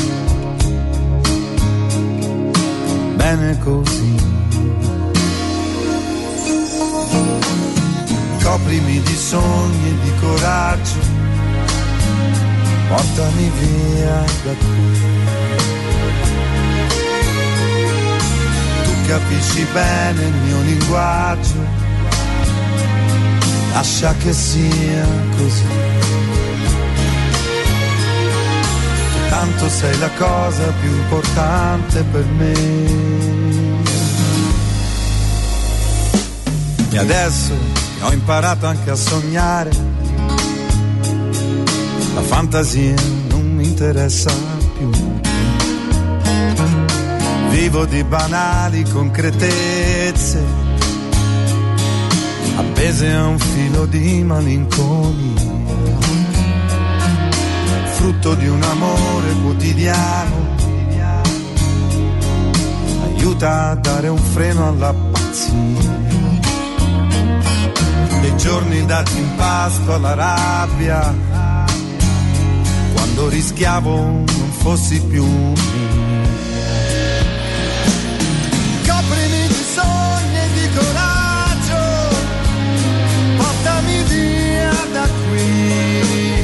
così, bene così. Coprimi di sogni e di coraggio, portami via da qui. Tu capisci bene il mio linguaggio, lascia che sia così. Tanto sei la cosa più importante per me. E adesso che ho imparato anche a sognare, la fantasia non mi interessa più. Vivo di banali concretezze, appese a un filo di malinconia, frutto di un amore quotidiano, aiuta a dare un freno alla pazzia. Dei giorni dati in pasto alla rabbia, quando rischiavo non fossi più mio. Coprimi di sogni e di coraggio, portami via da qui.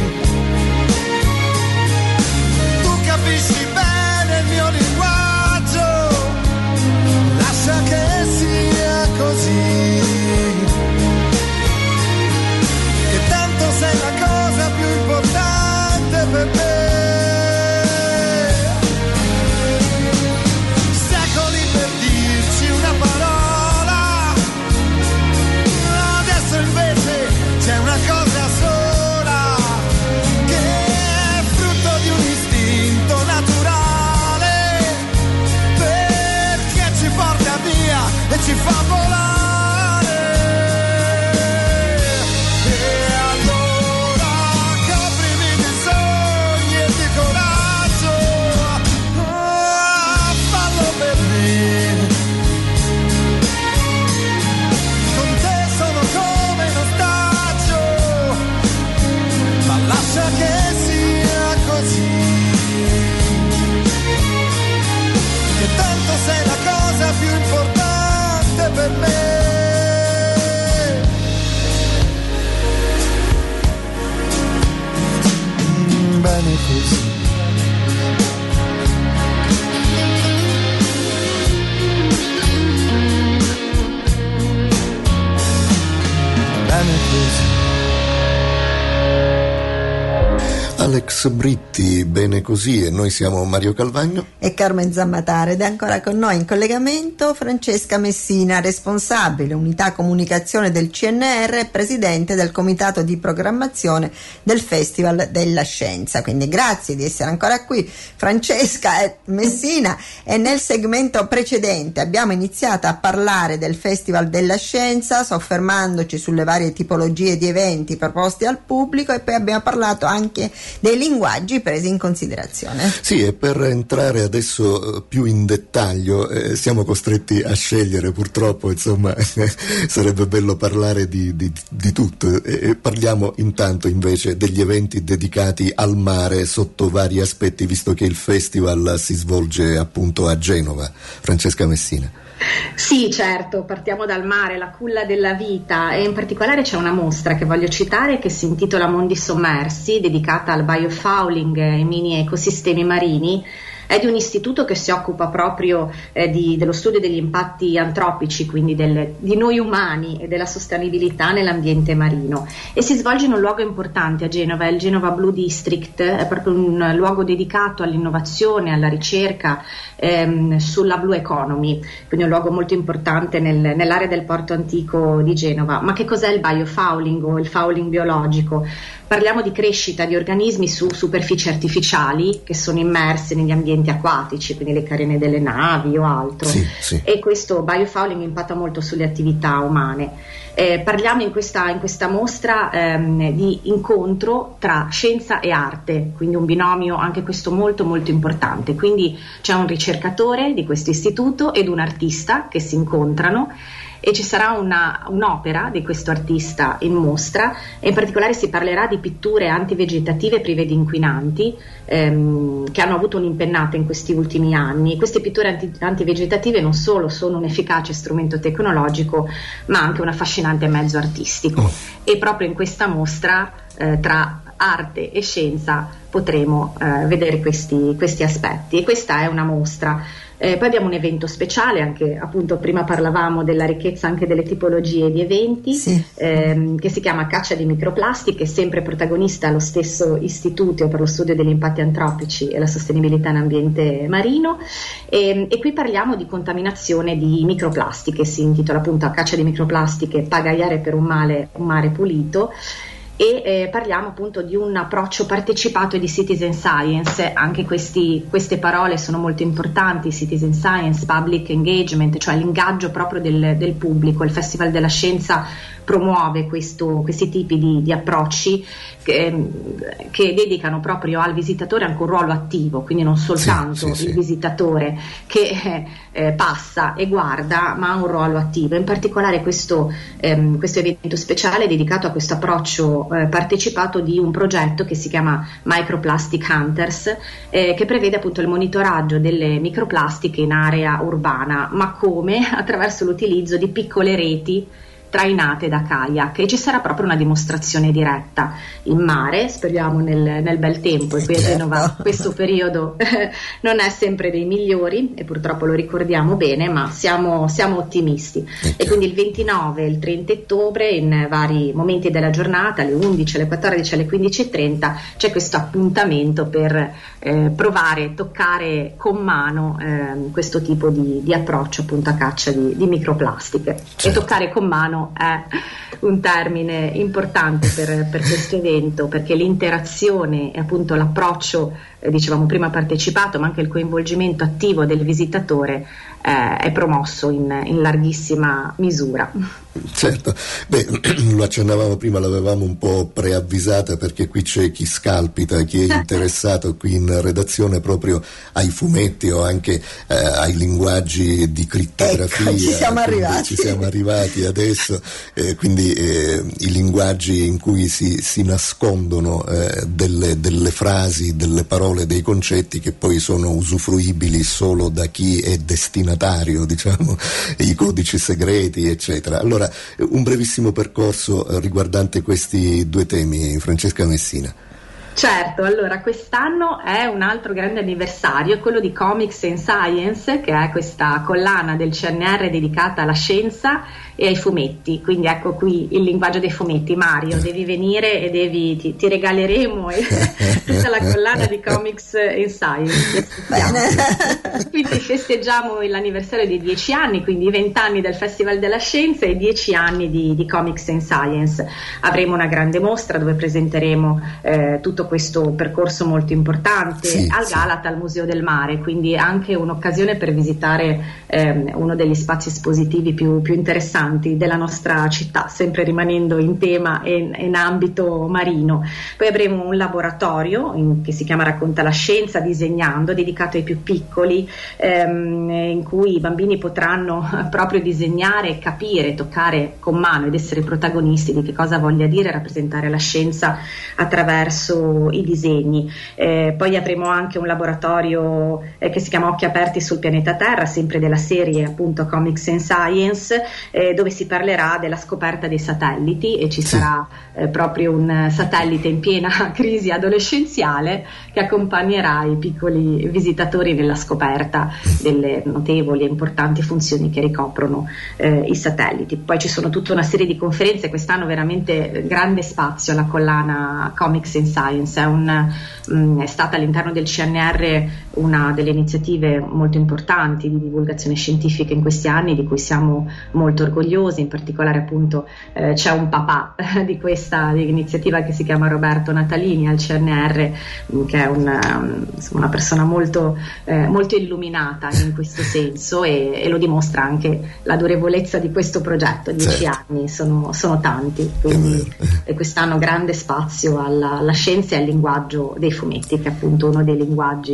Capisci bene il mio linguaggio, lascia che sia così, che tanto sei la cosa più importante per me. Secoli per dirci una parola, adesso invece c'è una cosa sola, che è frutto di un istinto naturale, perché ci porta via e ci fa volare. E allora coprimi di sogni e di coraggio, ah, fallo per me. Con te sono come un ostaggio, ma lascia che sia così, che tanto sei la cosa più importante per me. Mm, bene così. Bene così. Alex Britti, bene così, e noi siamo Mario Calvagno e Carmen Zammatare, ed è ancora con noi in collegamento Francesca Messina, responsabile unità comunicazione del C N R e presidente del comitato di programmazione del Festival della Scienza. Quindi grazie di essere ancora qui Francesca e Messina. E nel segmento precedente abbiamo iniziato a parlare del Festival della Scienza, soffermandoci sulle varie tipologie di eventi proposti al pubblico, e poi abbiamo parlato anche dei linguaggi presi in considerazione. Sì, e per entrare adesso più in dettaglio eh, siamo costretti a scegliere, purtroppo, insomma sarebbe bello parlare di, di, di tutto, e parliamo intanto invece degli eventi dedicati al mare sotto vari aspetti, visto che il festival si svolge appunto a Genova. Francesca Messina. Sì, certo, partiamo dal mare, la culla della vita, e in particolare c'è una mostra che voglio citare che si intitola Mondi sommersi, dedicata al biofouling e ai mini ecosistemi marini. È di un istituto che si occupa proprio eh, di, dello studio degli impatti antropici, quindi delle, di noi umani e della sostenibilità nell'ambiente marino, e si svolge in un luogo importante a Genova, è il Genova Blue District, è proprio un luogo dedicato all'innovazione, alla ricerca ehm, sulla Blue Economy, quindi un luogo molto importante nel, nell'area del porto antico di Genova. Ma che cos'è il biofouling o il fouling biologico? Parliamo di crescita di organismi su superfici artificiali che sono immerse negli ambienti acquatici, quindi le carene delle navi o altro. Sì, sì. E questo biofouling impatta molto sulle attività umane. Eh, parliamo in questa, in questa mostra ehm, di incontro tra scienza e arte, quindi un binomio anche questo molto molto importante. Quindi c'è un ricercatore di questo istituto ed un artista che si incontrano, e ci sarà una, un'opera di questo artista in mostra, e in particolare si parlerà di pitture antivegetative prive di inquinanti ehm, che hanno avuto un'impennata in questi ultimi anni. Queste pitture anti, antivegetative non solo sono un efficace strumento tecnologico, ma anche un affascinante mezzo artistico. Oh. E proprio in questa mostra eh, tra arte e scienza potremo eh, vedere questi, questi aspetti, e questa è una mostra. Eh, poi abbiamo un evento speciale, anche appunto prima parlavamo della ricchezza anche delle tipologie di eventi, sì. ehm, che si chiama Caccia di microplastiche, sempre protagonista lo stesso Istituto per lo studio degli impatti antropici e la sostenibilità in ambiente marino, e, e qui parliamo di contaminazione di microplastiche, si intitola appunto Caccia di microplastiche, pagaiare per un, male, un mare pulito. E eh, parliamo appunto di un approccio partecipato e di citizen science. Anche questi, queste parole sono molto importanti: citizen science, public engagement, cioè l'ingaggio proprio del, del pubblico. Il Festival della Scienza promuove questo, questi tipi di, di approcci che, che dedicano proprio al visitatore anche un ruolo attivo, quindi non soltanto sì, sì, il sì. visitatore che eh, passa e guarda, ma ha un ruolo attivo. In particolare questo, ehm, questo evento speciale è dedicato a questo approccio eh, partecipato di un progetto che si chiama Microplastic Hunters, eh, che prevede appunto il monitoraggio delle microplastiche in area urbana, ma come? Attraverso l'utilizzo di piccole reti trainate da kayak, e ci sarà proprio una dimostrazione diretta in mare, speriamo nel, nel bel tempo, e qui a Genova questo periodo non è sempre dei migliori e purtroppo lo ricordiamo bene, ma siamo, siamo ottimisti. E quindi il ventinove e il trenta ottobre, in vari momenti della giornata, alle undici, alle quattordici, alle quindici e trenta, c'è questo appuntamento per eh, provare, toccare con mano eh, questo tipo di, di approccio appunto a caccia di, di microplastiche. Certo. E toccare con mano è un termine importante per, per questo evento, perché l'interazione e appunto l'approccio, eh, dicevamo prima, partecipato, ma anche il coinvolgimento attivo del visitatore eh, è promosso in, in larghissima misura. Certo, beh, lo accennavamo prima, l'avevamo un po' preavvisata, perché qui c'è chi scalpita, chi è interessato qui in redazione proprio ai fumetti o anche eh, ai linguaggi di crittografia. Ecco, ci siamo arrivati. Ci siamo arrivati adesso, eh, quindi eh, i linguaggi in cui si, si nascondono eh, delle, delle frasi, delle parole, dei concetti che poi sono usufruibili solo da chi è destinatario, diciamo, i codici segreti, eccetera. Allora, un brevissimo percorso riguardante questi due temi, Francesca Messina. Certo, allora quest'anno è un altro grande anniversario, è quello di Comics and Science, che è questa collana del C N R dedicata alla scienza e ai fumetti. Quindi ecco qui il linguaggio dei fumetti. Mario, devi venire e devi, ti, ti regaleremo tutta la collana di Comics and Science. Quindi festeggiamo l'anniversario dei dieci anni, quindi i vent'anni del Festival della Scienza e i dieci anni di, di Comics and Science. Avremo una grande mostra dove presenteremo eh, tutto questo percorso molto importante, sì, al Galata, sì. al Museo del Mare, quindi anche un'occasione per visitare ehm, uno degli spazi espositivi più, più interessanti della nostra città, sempre rimanendo in tema e in, in ambito marino. Poi avremo un laboratorio in, che si chiama Racconta la Scienza Disegnando, dedicato ai più piccoli, ehm, in cui i bambini potranno proprio disegnare, capire, toccare con mano ed essere protagonisti di che cosa voglia dire rappresentare la scienza attraverso i disegni. Eh, poi avremo anche un laboratorio eh, che si chiama Occhi Aperti sul Pianeta Terra, sempre della serie appunto Comics and Science, eh, dove si parlerà della scoperta dei satelliti, e ci sarà eh, proprio un satellite in piena crisi adolescenziale che accompagnerà i piccoli visitatori nella scoperta delle notevoli e importanti funzioni che ricoprono eh, i satelliti. Poi ci sono tutta una serie di conferenze, quest'anno veramente grande spazio alla collana Comics and Science. È, un, mh, è stata all'interno del C N R una delle iniziative molto importanti di divulgazione scientifica in questi anni, di cui siamo molto orgogliosi. In particolare appunto eh, c'è un papà di questa di iniziativa che si chiama Roberto Natalini al C N R, mh, che è un, insomma, una persona molto, eh, molto illuminata in questo senso, e, e lo dimostra anche l'adorevolezza di questo progetto. Dieci certo. anni sono, sono tanti, quindi e quest'anno grande spazio alla, alla scienza e al linguaggio dei fumetti, che è appunto uno dei linguaggi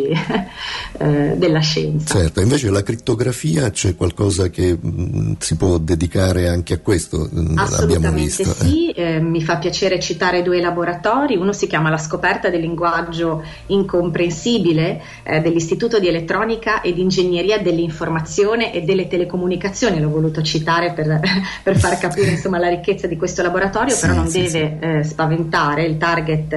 eh, della scienza. Certo, invece la crittografia, c'è qualcosa che mh, si può dedicare anche a questo? Assolutamente abbiamo visto. Sì, eh, mi fa piacere citare due laboratori. Uno si chiama La scoperta del linguaggio incomprensibile eh, dell'Istituto di Elettronica ed Ingegneria dell'Informazione e delle Telecomunicazioni. L'ho voluto citare per, per far capire insomma la ricchezza di questo laboratorio, sì, però non sì, deve sì. Eh, spaventare. Il target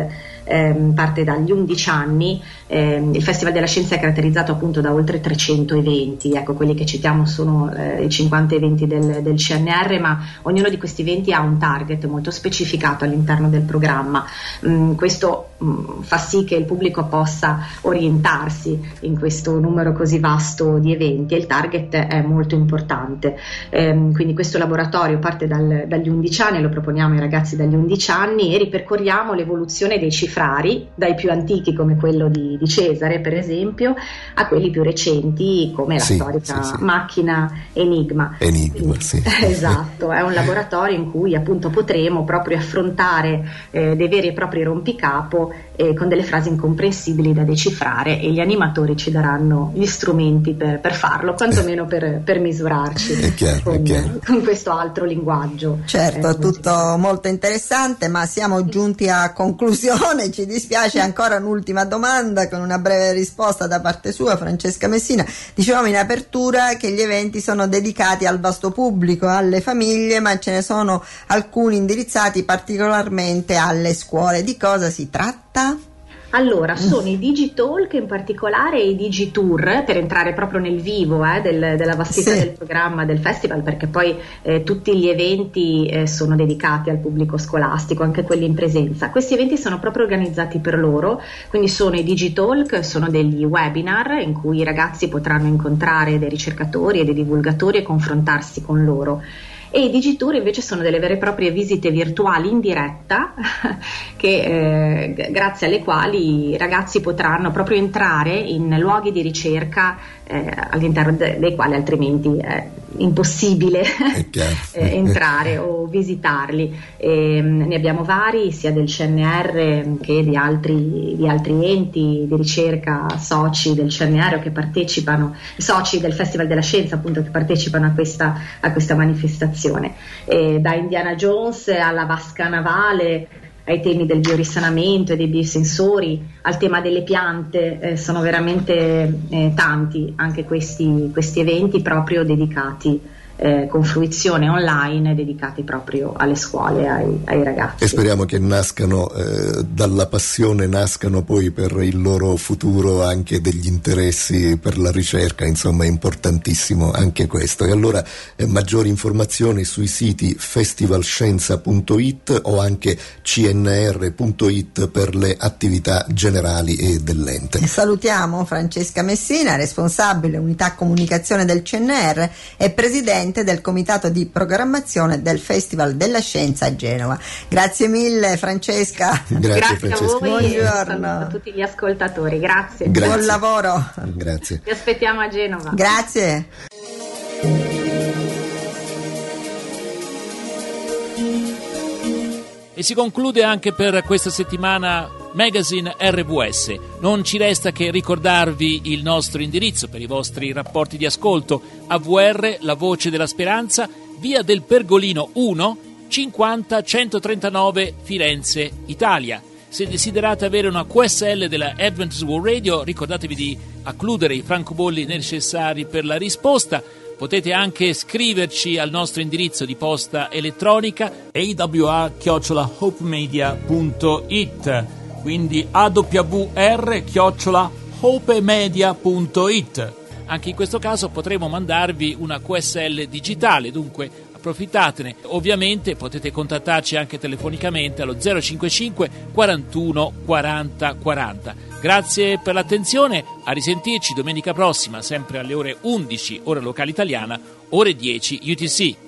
ehm, parte dagli undici anni. Ehm, il Festival della Scienza è caratterizzato appunto da oltre trecento eventi, ecco, quelli che citiamo sono eh, i cinquanta eventi del, del C N R, ma ognuno di questi eventi ha un target molto specificato all'interno del programma. Mm, questo mm, fa sì che il pubblico possa orientarsi in questo numero così vasto di eventi, e il target è molto importante. Ehm, quindi questo laboratorio parte dal, dagli undici anni, lo proponiamo ai ragazzi dagli undici anni, e ripercorriamo l'evoluzione dei cifrari, dai più antichi come quello di, di Cesare per esempio, a quelli più recenti come la sì, storica sì, sì. macchina Enigma. Enigma, Quindi, sì. Esatto, è un laboratorio in cui appunto potremo proprio affrontare eh, dei veri e propri rompicapo eh, con delle frasi incomprensibili da decifrare, e gli animatori ci daranno gli strumenti per, per farlo, quantomeno per, per misurarci è chiaro, con, è chiaro. con questo altro linguaggio. Certo, eh, tutto molto interessante, ma siamo giunti a conclusione. Ci dispiace, ancora un'ultima domanda con una breve risposta da parte sua, Francesca Messina. Dicevamo in apertura che gli eventi sono dedicati al vasto pubblico, alle famiglie, ma ce ne sono alcuni indirizzati particolarmente alle scuole. Di cosa si tratta? Allora, sono i Digitalk in particolare e i Digitour, per entrare proprio nel vivo eh, del, della vastità sì. del programma del festival, perché poi eh, tutti gli eventi eh, sono dedicati al pubblico scolastico, anche quelli in presenza. Questi eventi sono proprio organizzati per loro, quindi sono i Digitalk, sono degli webinar in cui i ragazzi potranno incontrare dei ricercatori e dei divulgatori e confrontarsi con loro. E i Digitour invece sono delle vere e proprie visite virtuali in diretta che, eh, grazie alle quali i ragazzi potranno proprio entrare in luoghi di ricerca eh, all'interno de- dei quali altrimenti è impossibile eh, entrare o visitarli. E, ne abbiamo vari sia del C N R che di altri, di altri enti di ricerca, soci del C N R che partecipano, soci del Festival della Scienza appunto, che partecipano a questa, a questa manifestazione. E da Indiana Jones alla vasca navale, ai temi del biorisanamento e dei biosensori, al tema delle piante, eh, sono veramente eh, tanti anche questi, questi eventi proprio dedicati eh, con fruizione online, dedicati proprio alle scuole, ai, ai ragazzi. E speriamo che nascano eh, dalla passione, nascano poi per il loro futuro anche degli interessi per la ricerca, insomma è importantissimo anche questo. E allora eh, maggiori informazioni sui siti festivalscienza punto it o anche c n r punto it per le attività generali e dell'ente. E salutiamo Francesca Messina, responsabile unità comunicazione del C N R e presidente del comitato di programmazione del Festival della Scienza a Genova. Grazie mille Francesca. Grazie, Grazie Francesca. a voi. Buongiorno a tutti gli ascoltatori. Grazie. Grazie. Buon lavoro. Grazie. Vi aspettiamo a Genova. Grazie. E si conclude anche per questa settimana Magazine R W S. Non ci resta che ricordarvi il nostro indirizzo per i vostri rapporti di ascolto: A V R, la voce della speranza, via del Pergolino uno, cinquanta centotrentanove, Firenze, Italia. Se desiderate avere una Q S L della Adventist World Radio, ricordatevi di accludere i francobolli necessari per la risposta. Potete anche scriverci al nostro indirizzo di posta elettronica a w r chiocciola hopemedia punto it, quindi a w r chiocciola hopemedia punto it. Anche in questo caso potremo mandarvi una Q S L digitale, dunque approfittatene. Ovviamente potete contattarci anche telefonicamente allo zero cinquantacinque quarantuno quaranta quaranta. Grazie per l'attenzione, a risentirci domenica prossima, sempre alle ore undici, ora locale italiana, ore dieci U T C.